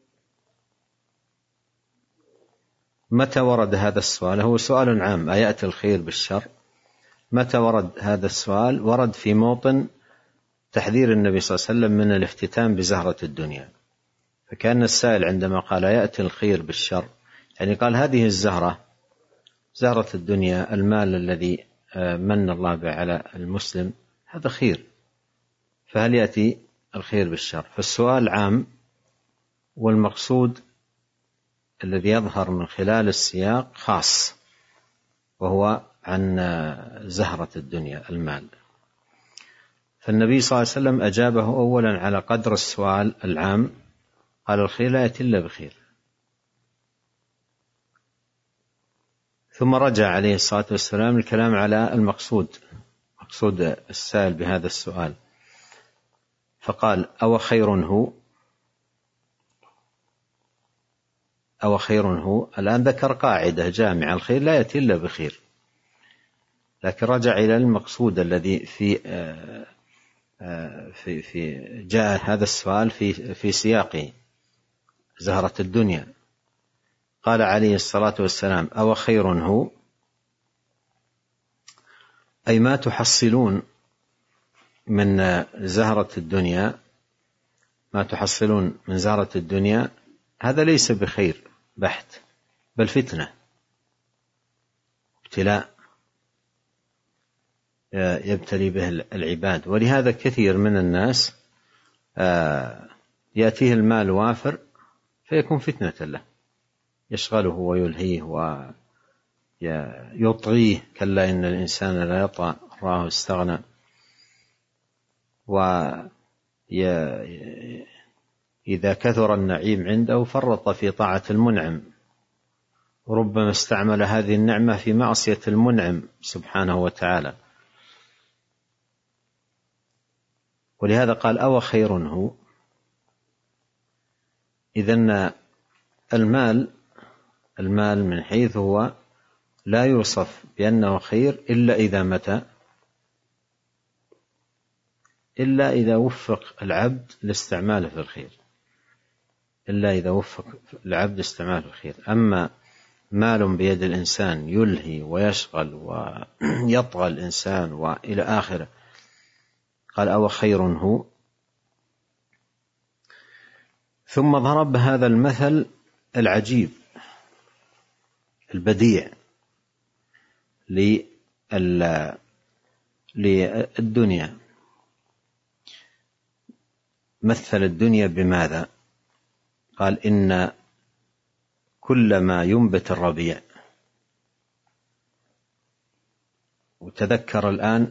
متى ورد هذا السؤال؟ هو سؤال عام، أيأتي الخير بالشر. متى ورد هذا السؤال؟ ورد في موطن تحذير النبي صلى الله عليه وسلم من الافتتان بزهرة الدنيا، فكان السائل عندما قال يأتي الخير بالشر، يعني قال هذه الزهرة، زهرة الدنيا، المال الذي من الله به على المسلم، هذا خير، فهل يأتي الخير بالشر؟ فالسؤال عام، والمقصود الذي يظهر من خلال السياق خاص، وهو عن زهرة الدنيا، المال. فالنبي صلى الله عليه وسلم أجابه أولا على قدر السؤال العام، قال: الخير لا يأتي إلا بخير. ثم رجع عليه الصلاة والسلام الكلام على مقصود السائل بهذا السؤال، فقال: أو خير هو. الآن ذكر قاعدة جامعة: الخير لا يأتي إلا بخير، لكن رجع إلى المقصود الذي في جاء هذا السؤال في سياق زهرة الدنيا. قال عليه الصلاة والسلام: أو خير هو، أي ما تحصلون من زهرة الدنيا، ما تحصلون من زهرة الدنيا هذا ليس بخير بحت، بل فتنة، ابتلاء يبتلي به العباد. ولهذا كثير من الناس يأتيه المال وافر فيكون فتنة له، يشغله ويلهيه ويطغيه. كلا إن الإنسان لا يطغى رآه استغنى. وإذا كثر النعيم عنده فرط في طاعة المنعم، وربما استعمل هذه النعمة في معصية المنعم سبحانه وتعالى. ولهذا قال: أو خير هو. إذن المال من حيث هو لا يوصف بأنه خير إلا إذا متى؟ إلا إذا وفق العبد لاستعماله في الخير، إلا إذا وفق العبد استعماله في الخير. أما مال بيد الإنسان يلهي ويشغل ويطغى الإنسان وإلى آخره، قال: أو خير هو. ثم ضرب هذا المثل العجيب البديع للدنيا. مثل الدنيا بماذا؟ قال: إن كل ما ينبت الربيع. وتذكر الآن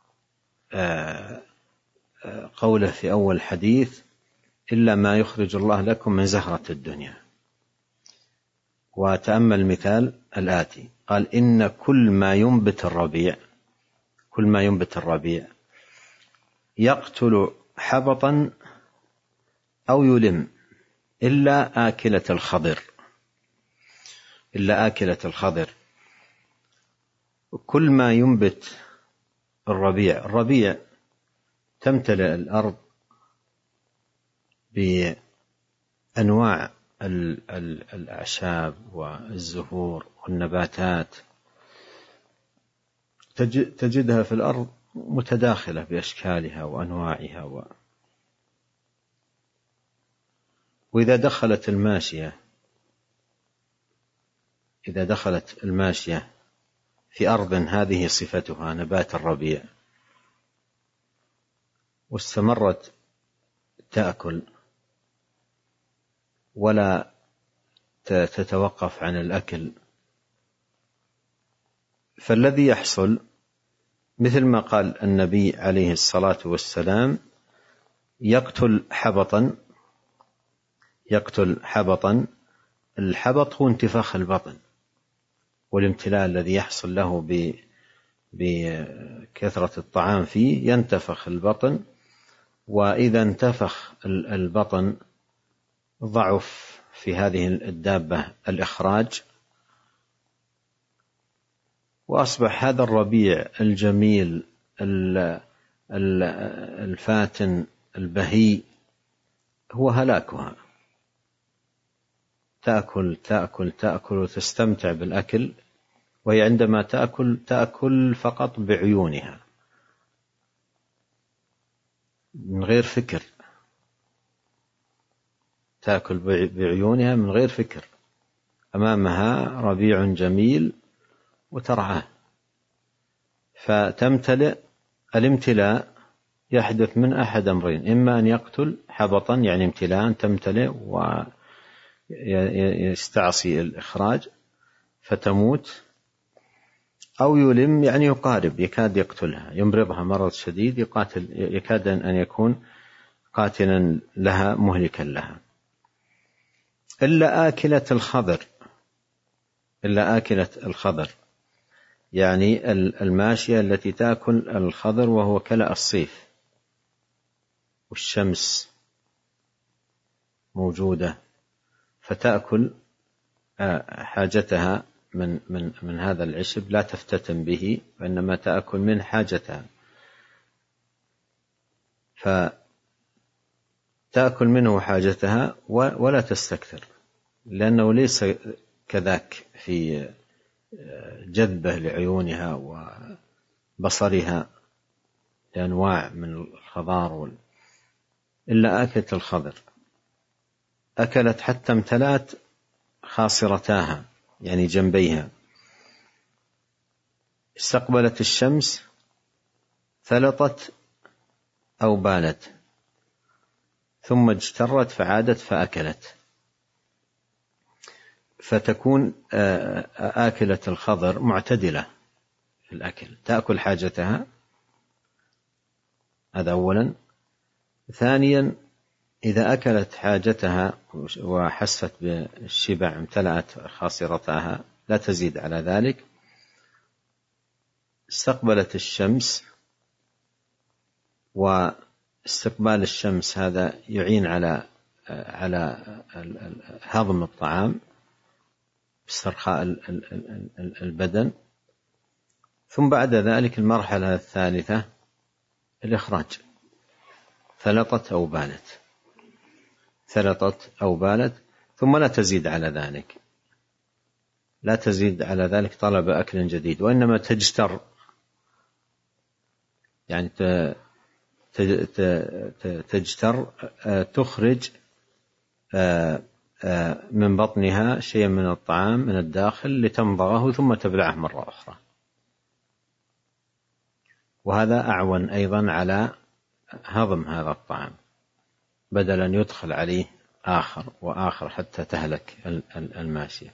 قوله في أول حديث: إلا ما يخرج الله لكم من زهرة الدنيا. وتأمل المثال الآتي: قال: إن كل ما ينبت الربيع يقتل حبطا أو يلم إلا آكلة الخضر. كل ما ينبت الربيع تمتلئ الأرض بأنواع الأعشاب والزهور والنباتات، تجدها في الأرض متداخلة بأشكالها وأنواعها. وإذا دخلت الماشية في أرض هذه صفتها نبات الربيع، واستمرت تأكل ولا تتوقف عن الأكل، فالذي يحصل مثل ما قال النبي عليه الصلاة والسلام: يقتل حبطا. الحبط هو انتفاخ البطن والامتلاء الذي يحصل له بكثرة الطعام فيه، ينتفخ البطن. وإذا انتفخ البطن ضعف في هذه الدابة الإخراج، وأصبح هذا الربيع الجميل الفاتن البهي هو هلاكها. تأكل وتستمتع بالأكل، وهي عندما تأكل فقط بعيونها من غير فكر، تأكل بعيونها من غير فكر. أمامها ربيع جميل وترعاه، فتمتلئ. الامتلاء يحدث من أحد أمرين: إما أن يقتل حبطا يعني امتلاء تمتلئ ويستعصي الإخراج فتموت، أو يلم يعني يقارب، يكاد يقتلها، يمرضها مرض شديد يكاد أن يكون قاتلا لها مهلكا لها. إلا آكلة الخضر. إلا آكلة الخضر، يعني الماشية التي تأكل الخضر وهو كلأ الصيف والشمس موجودة، فتأكل حاجتها من هذا العشب، لا تفتتن به وإنما تأكل من حاجتها، فتأكل منه حاجتها ولا تستكثر، لأنه ليس كذاك في جذبة لعيونها وبصرها لأنواع من الخضار، إلا أكلت الخضر، أكلت حتى امتلأت خاصرتاها يعني جنبيها، استقبلت الشمس ثلطت أو بالت، ثم اجترت فعادت فأكلت، فتكون آكلة الخضر معتدلة في الأكل، تأكل حاجتها، هذا أولا. ثانيا، إذا أكلت حاجتها وحست بالشبع امتلأت خاصرتها لا تزيد على ذلك، استقبلت الشمس، واستقبال الشمس هذا يعين على هضم الطعام، استرخاء البدن، ثم بعد ذلك المرحلة الثالثة الإخراج، ثلطت أو بالت، ثم لا تزيد على ذلك طلب أكل جديد، وإنما تجتر، يعني تجتر، تخرج من بطنها شيء من الطعام من الداخل لتمضغه ثم تبلعه مرة أخرى، وهذا أعون أيضا على هضم هذا الطعام، بدل أن يدخل عليه آخر وآخر حتى تهلك الماشية.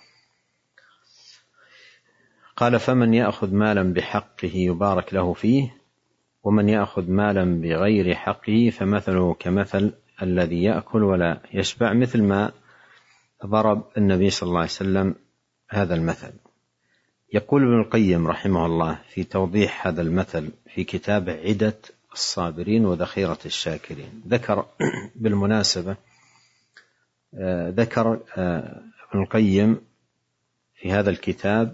قال: فمن يأخذ مالا بحقه يبارك له فيه، ومن يأخذ مالا بغير حقه فمثله كمثل الذي يأكل ولا يشبع، مثل ما ضرب النبي صلى الله عليه وسلم هذا المثل. يقول ابن القيم رحمه الله في توضيح هذا المثل في كتابه عدة الصابرين وذخيرة الشاكرين، ذكر بالمناسبة ذكر ابن القيم في هذا الكتاب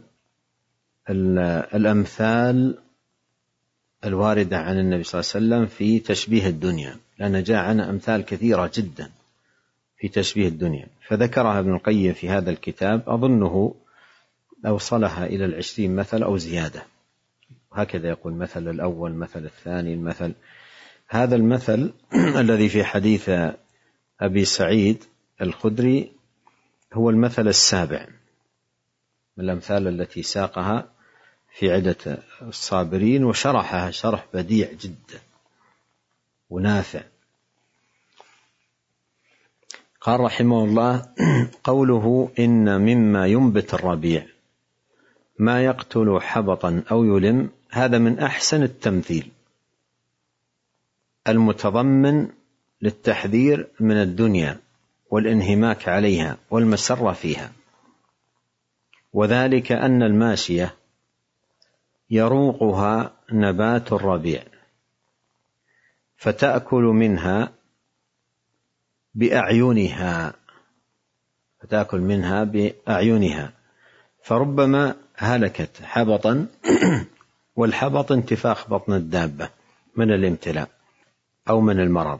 الأمثال الواردة عن النبي صلى الله عليه وسلم في تشبيه الدنيا، لأن جاء عنها أمثال كثيرة جدا في تشبيه الدنيا، فذكرها ابن القيم في هذا الكتاب، أظنه أوصلها إلى 20 مثل أو زيادة، وهكذا يقول مثل الأول، مثل الثاني، المثل. هذا المثل الذي في حديث أبي سعيد الخدري هو المثل السابع من الأمثال التي ساقها في عدة الصابرين، وشرحها شرح بديع جدا ونافع. قال رحمه الله: قوله إن مما ينبت الربيع ما يقتل حبطا أو يلم، هذا من أحسن التمثيل المتضمن للتحذير من الدنيا والانهماك عليها والمسرة فيها، وذلك أن الماشية يروقها نبات الربيع فتأكل منها بأعينها، فربما هلكت حبطا، والحبط انتفاخ بطن الدابة من الامتلاء أو من المرض،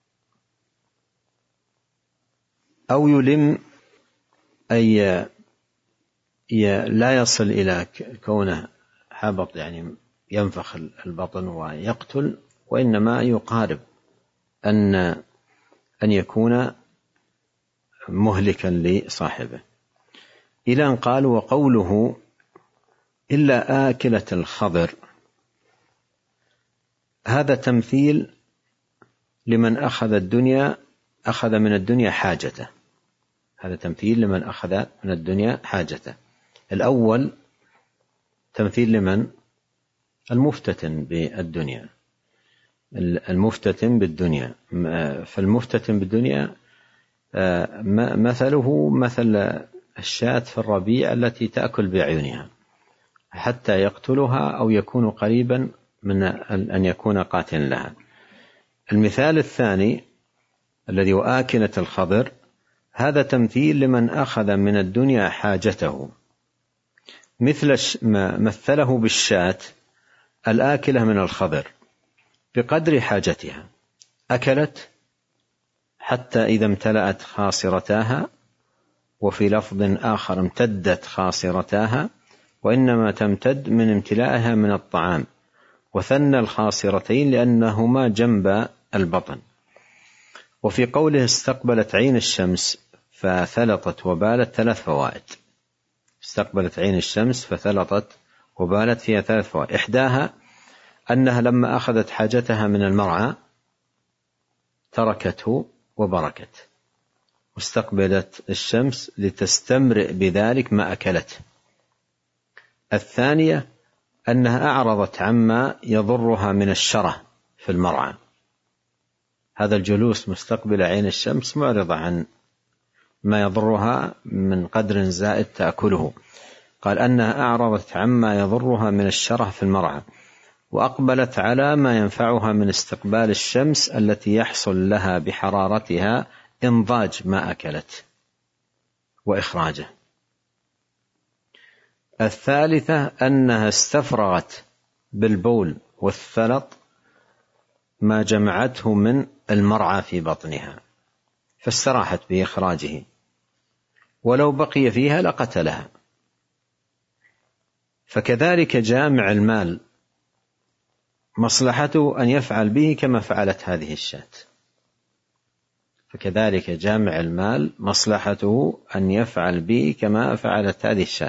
أو يلم أي لا يصل إلى كونه حبط يعني ينفخ البطن ويقتل، وإنما يقارب أن يكون مهلكا لصاحبه، إلى أن قال: وقوله إلا آكلة الخضر، هذا تمثيل لمن أخذ من الدنيا حاجته، هذا تمثيل لمن أخذ من الدنيا حاجته. الأول تمثيل لمن المفتتن بالدنيا، فالمفتتن بالدنيا مثله مثل الشاة في الربيع التي تأكل بأعينها حتى يقتلها أو يكون قريبا من أن يكون قاتلا لها. المثال الثاني الذي وآكلة الخضر، هذا تمثيل لمن أخذ من الدنيا حاجته، مثل ما مثله بالشاة الآكلة من الخضر بقدر حاجتها، أكلت حتى إذا امتلأت خاصرتاها، وفي لفظ آخر امتدت خاصرتاها، وإنما تمتد من امتلاءها من الطعام، وثنى الخاصرتين لأنهما جنب البطن. وفي قوله استقبلت عين الشمس فثلطت وبالت 3 فوائد. استقبلت عين الشمس فثلطت وبالت فيها 3 فوائد. إحداها أنها لما أخذت حاجتها من المرعى تركته وبركت، واستقبلت الشمس لتستمرئ بذلك ما أكلته. الثانية أنها أعرضت عما يضرها من الشره في المرعى، هذا الجلوس مستقبل عين الشمس معرضة عن ما يضرها من قدر زائد تأكله. قال أنها أعرضت عما يضرها من الشره في المرعى، وأقبلت على ما ينفعها من استقبال الشمس التي يحصل لها بحرارتها إنضاج ما أكلت وإخراجه. الثالثة أنها استفرغت بالبول والثلط ما جمعته من المرعى في بطنها فاستراحت بإخراجه، ولو بقي فيها لقتلها. فكذلك جامع المال مصلحته أن يفعل به كما فعلت هذه الشاة. فكذلك جامع المال مصلحته أن يفعل به كما فعلت هذه الشاة.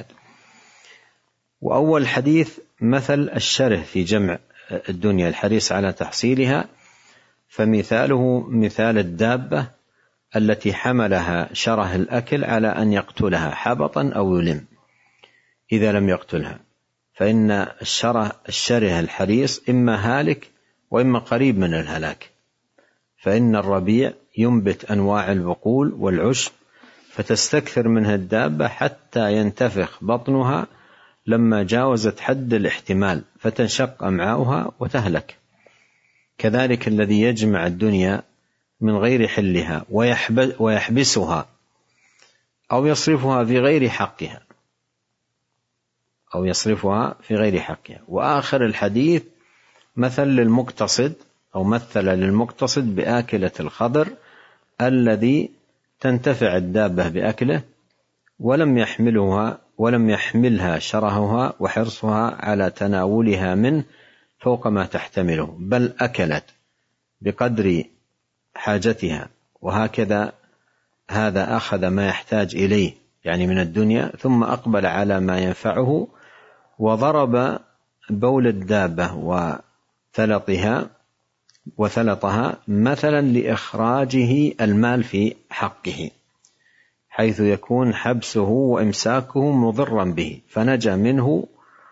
وأول حديث مثل الشره في جمع الدنيا الحريص على تحصيلها، فمثاله مثال الدابة التي حملها شره الأكل على أن يقتلها حبطا أو يلم. إذا لم يقتلها فإن الشره الحريص إما هالك وإما قريب من الهلاك. فإن الربيع ينبت أنواع البقول والعشب فتستكثر منها الدابة حتى ينتفخ بطنها لما جاوزت حد الاحتمال فتنشق أمعاؤها وتهلك. كذلك الذي يجمع الدنيا من غير حلها ويحبسها أو يصرفها في غير حقها وآخر الحديث مثل للمقتصد بآكلة الخضر الذي تنتفع الدابة بأكله ولم يحملها شرهها وحرصها على تناولها منه فوق ما تحتمله، بل أكلت بقدر حاجتها، وهكذا هذا أخذ ما يحتاج إليه يعني من الدنيا ثم أقبل على ما ينفعه، وضرب بول الدابة وثلطها مثلا لإخراجه المال في حقه، حيث يكون حبسه وإمساكه مضرا به فنجا منه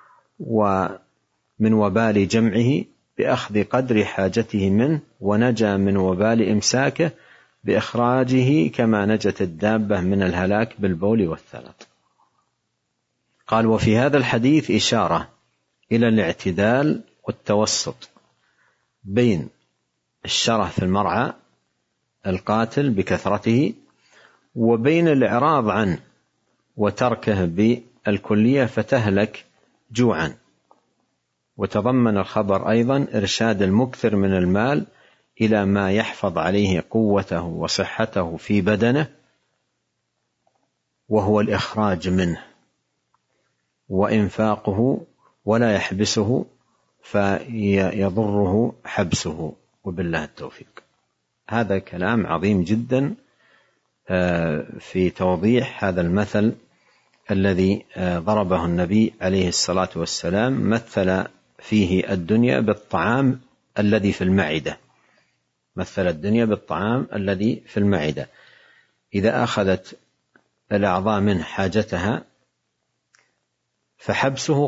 ومن وبال جمعه بأخذ قدر حاجته منه، ونجا من وبال إمساكه بإخراجه كما نجت الدابة من الهلاك بالبول والثلط. قال وفي هذا الحديث إشارة إلى الاعتدال والتوسط بين الشره في المرعى القاتل بكثرته وبين الإعراض عنه وتركه بالكلية فتهلك جوعا. وتضمن الخبر أيضا إرشاد المكثر من المال إلى ما يحفظ عليه قوته وصحته في بدنه، وهو الإخراج منه وإنفاقه ولا يحبسه فيضره حبسه، وبالله التوفيق. هذا كلام عظيم جدا في توضيح هذا المثل الذي ضربه النبي عليه الصلاة والسلام، مثل فيه الدنيا بالطعام الذي في المعدة، مثل الدنيا بالطعام الذي في المعدة، إذا أخذت الأعضاء منه حاجتها فحبسه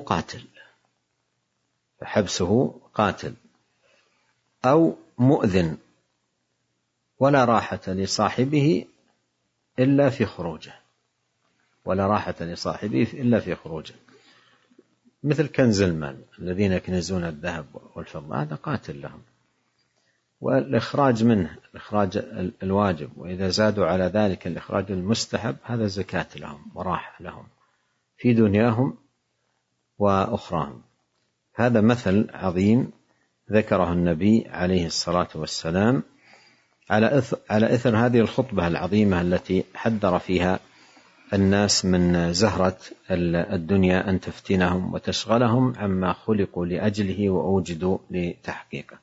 قاتل أو مؤذن، ولا راحة لصاحبه إلا في خروجه. ولا راحة لصاحبه إلا في خروجه، مثل كنز المال الذين يكنزون الذهب والفضة، هذا قاتل لهم، والإخراج منه الإخراج الواجب، وإذا زادوا على ذلك الإخراج المستحب هذا زكاة لهم وراحة لهم في دنياهم وأخراهم. هذا مثل عظيم ذكره النبي عليه الصلاة والسلام على إثر هذه الخطبة العظيمة التي حذر فيها الناس من زهرة الدنيا أن تفتنهم وتشغلهم عما خلقوا لأجله وأوجدوا لتحقيقه.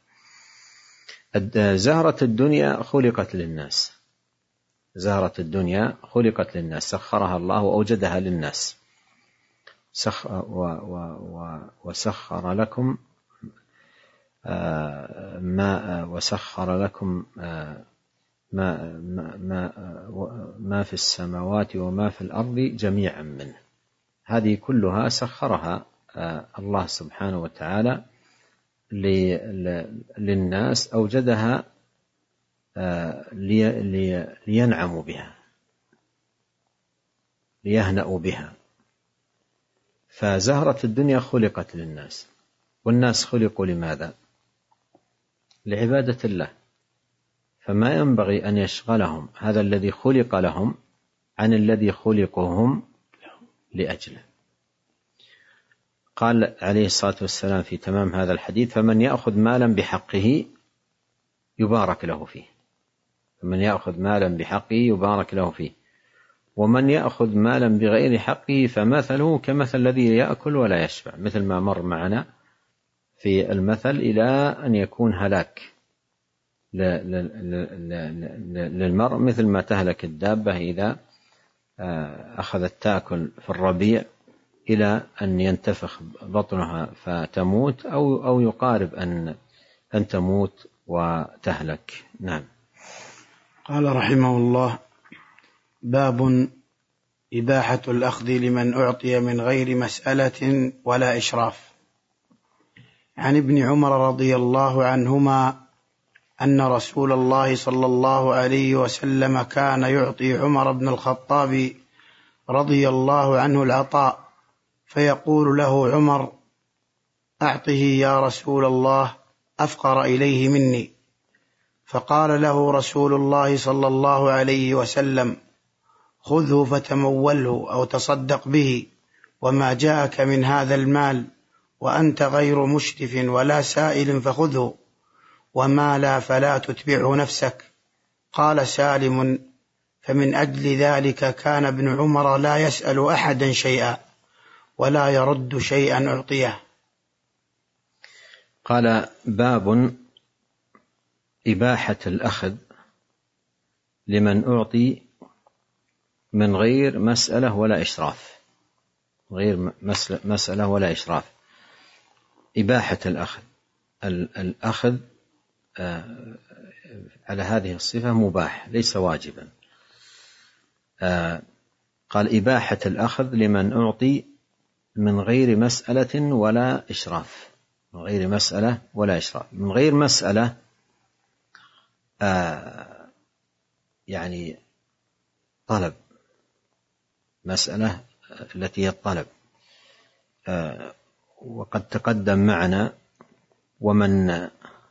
زهرة الدنيا خلقت للناس، زهرة الدنيا خلقت للناس، سخرها الله وأوجدها للناس، وسخر لكم ما في السماوات وما في الأرض جميعا منه. هذه كلها سخرها الله سبحانه وتعالى للناس، أوجدها لينعموا بها، ليهنأوا بها. فزهرة الدنيا خلقت للناس، والناس خلقوا لماذا؟ لعبادة الله، فما ينبغي أن يشغلهم هذا الذي خلق لهم عن الذي خلقوا هم لأجله. قال عليه الصلاة والسلام في تمام هذا الحديث: فمن يأخذ مالا بحقه يبارك له فيه، فمن يأخذ مالا بحقه يبارك له فيه، ومن يأخذ مالا بغير حقه فمثله كمثل الذي يأكل ولا يشبع، مثل ما مر في المثل، إلى أن يكون هلاك للمرء، مثل ما تهلك الدابة إذا أخذت تأكل في الربيع إلى أن ينتفخ بطنها فتموت، أو يقارب أن تموت وتهلك. نعم. قال رحمه الله: باب إباحة الأخذ لمن أعطي من غير مسألة ولا إشراف. عن ابن عمر رضي الله عنهما أن رسول الله صلى الله عليه وسلم كان يعطي عمر بن الخطاب رضي الله عنه العطاء، فيقول له عمر: أعطه يا رسول الله، أفقر إليه مني. فقال له رسول الله صلى الله عليه وسلم: خذه فتموله أو تصدق به، وما جاءك من هذا المال وأنت غير مشرف ولا سائل فخذه، وما لا فلا تتبعه نفسك. قال سالم: فمن أجل ذلك كان ابن عمر لا يسأل أحدا شيئا ولا يرد شيئا أعطيه. قال: باب إباحة الأخذ لمن أعطي من غير مسألة ولا إشراف، غير مسألة ولا إشراف. إباحة الأخذ على هذه الصفة مباح ليس واجبا. قال: إباحة الأخذ لمن أعطي من غير مسألة ولا إشراف، من غير مسألة ولا إشراف. من غير مسألة يعني طلب، مسألة التي هي الطلب، وقد تقدم معنا: ومن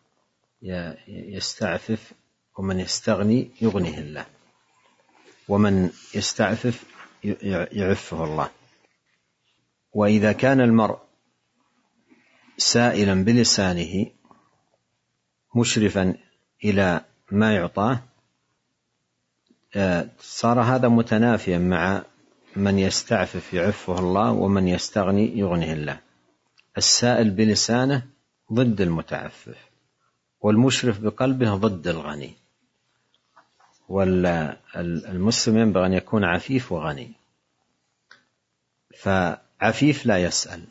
يستعفف ومن يستغني يغنيه الله، ومن يستعفف يعفه الله. وإذا كان المرء سائلا بلسانه مشرفا إلى ما يعطاه، صار هذا متنافيا مع من يستعفف يعفه الله، ومن يستغني يغنيه الله. السائل بلسانه ضد المتعفف، والمشرف بقلبه ضد الغني. والمسلم ينبغي أن يكون عفيف وغني. فعفيف لا يسأل،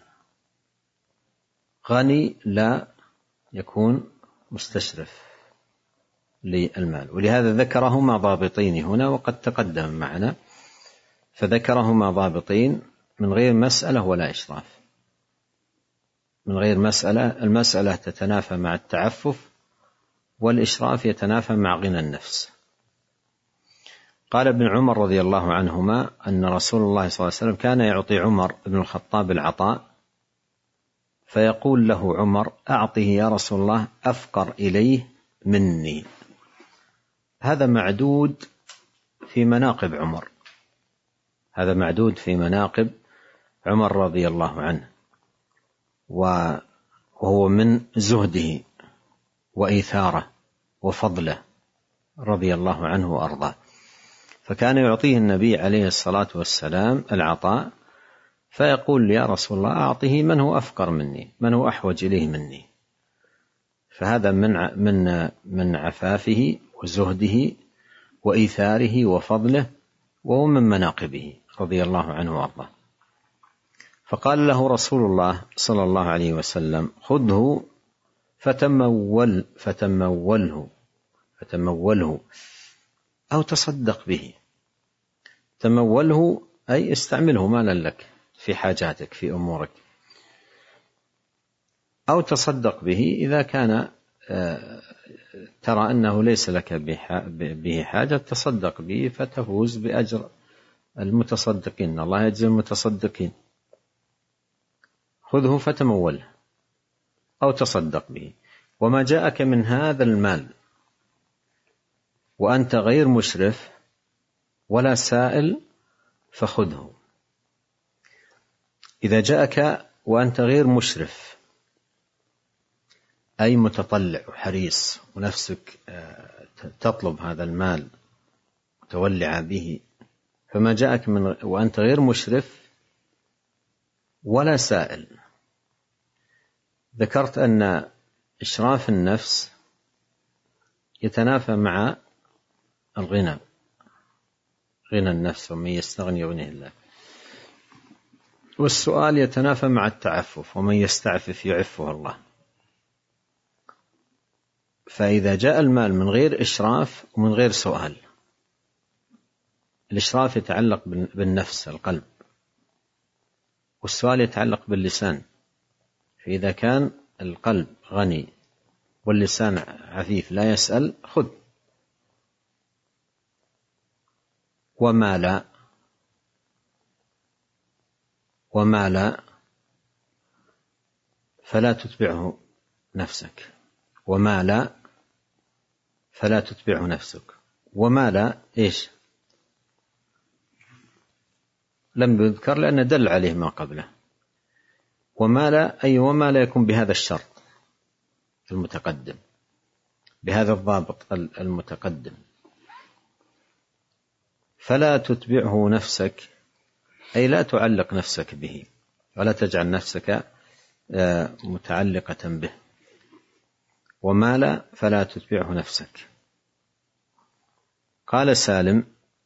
غني لا يكون مستشرف للمال. ولهذا ذكرهما ضابطين هنا، وقد تقدم معنا، فذكرهما ضابطين: من غير مسألة ولا إشراف. من غير مسألة، المسألة تتنافى مع التعفف، والإشراف يتنافى مع غنى النفس. قال ابن عمر رضي الله عنهما أن رسول الله صلى الله عليه وسلم كان يعطي عمر بن الخطاب العطاء، فيقول له عمر: أعطه يا رسول الله أفقر إليه مني. هذا معدود في مناقب عمر، هذا معدود في مناقب عمر رضي الله عنه، وهو من زهده وإيثاره وفضله رضي الله عنه وأرضاه. فكان يعطيه النبي عليه الصلاة والسلام العطاء، فيقول: يا رسول الله أعطه من هو أفقر مني، من هو أحوج إليه مني. فهذا من عفافه وزهده وإيثاره وفضله، وهو من مناقبه رضي الله عنه وأرضاه. فقال له رسول الله صلى الله عليه وسلم: خذه فتموله أو تصدق به. تموله أي استعمله مالا لك في حاجاتك في أمورك، أو تصدق به إذا كان ترى أنه ليس لك به حاجة، تصدق به فتفوز بأجر المتصدقين، الله يجزي المتصدقين. خذه فتموله أو تصدق به. وما جاءك من هذا المال وأنت غير مشرف ولا سائل فخذه. إذا جاءك وأنت غير مشرف أي متطلع وحريص ونفسك تطلب هذا المال متولع به، فما جاءك وأنت غير مشرف ولا سائل. ذكرت أن إشراف النفس يتنافى مع الغنى، غنى النفس ومن يستغني يغنيه الله، والسؤال يتنافى مع التعفف ومن يستعفف يعفه الله. فإذا جاء المال من غير إشراف ومن غير سؤال، الإشراف يتعلق بالنفس القلب، والسؤال يتعلق باللسان. فإذا كان القلب غني واللسان عفيف لا يسأل، خذ. وما لا فلا تتبعه نفسك. وما لا فلا تتبعه نفسك. وما لا إيش؟ لم يذكر لأن دل عليه ما قبله. وما لا أي وما لا يكون بهذا الشرط المتقدم، بهذا الضابط المتقدم. فلا تتبعه نفسك أي لا تعلق نفسك به، ولا تجعل نفسك متعلقة به. وما لا فلا تتبعه نفسك. قال سالم: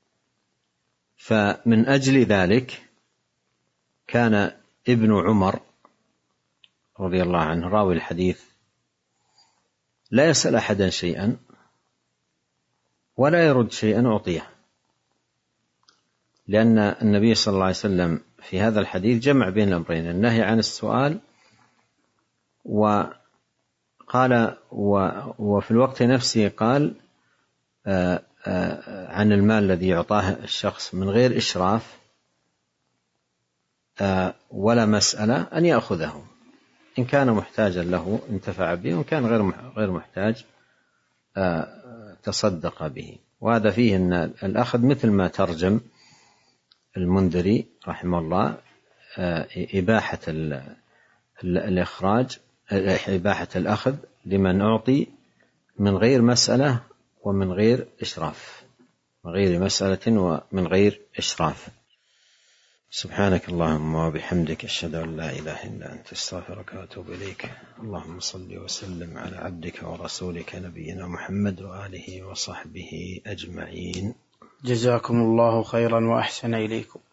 فمن أجل ذلك كان ابن عمر رضي الله عنه راوي الحديث لا يسأل أحدا شيئا ولا يرد شيئا أعطيه، لأن النبي صلى الله عليه وسلم في هذا الحديث جمع بين الأمرين: النهي عن السؤال، وقال وفي الوقت نفسه قال عن المال الذي يعطاه الشخص من غير إشراف ولا مسألة أن يأخذه، إن كان محتاجا له انتفع به، وإن كان غير محتاج تصدق به. وهذا فيه أن الأخذ مثل ما ترجم المنذري رحمه الله إباحة الإخراج، إباحة الأخذ لمن أعطي من غير مسألة ومن غير إشراف، من غير مسألة ومن غير إشراف. سبحانك اللهم وبحمدك، أشهد أن لا إله إلا أنت، استغفرك وأتوب إليك. اللهم صل وسلم على عبدك ورسولك نبينا محمد وآله وصحبه أجمعين. جزاكم الله خيرا وأحسن إليكم.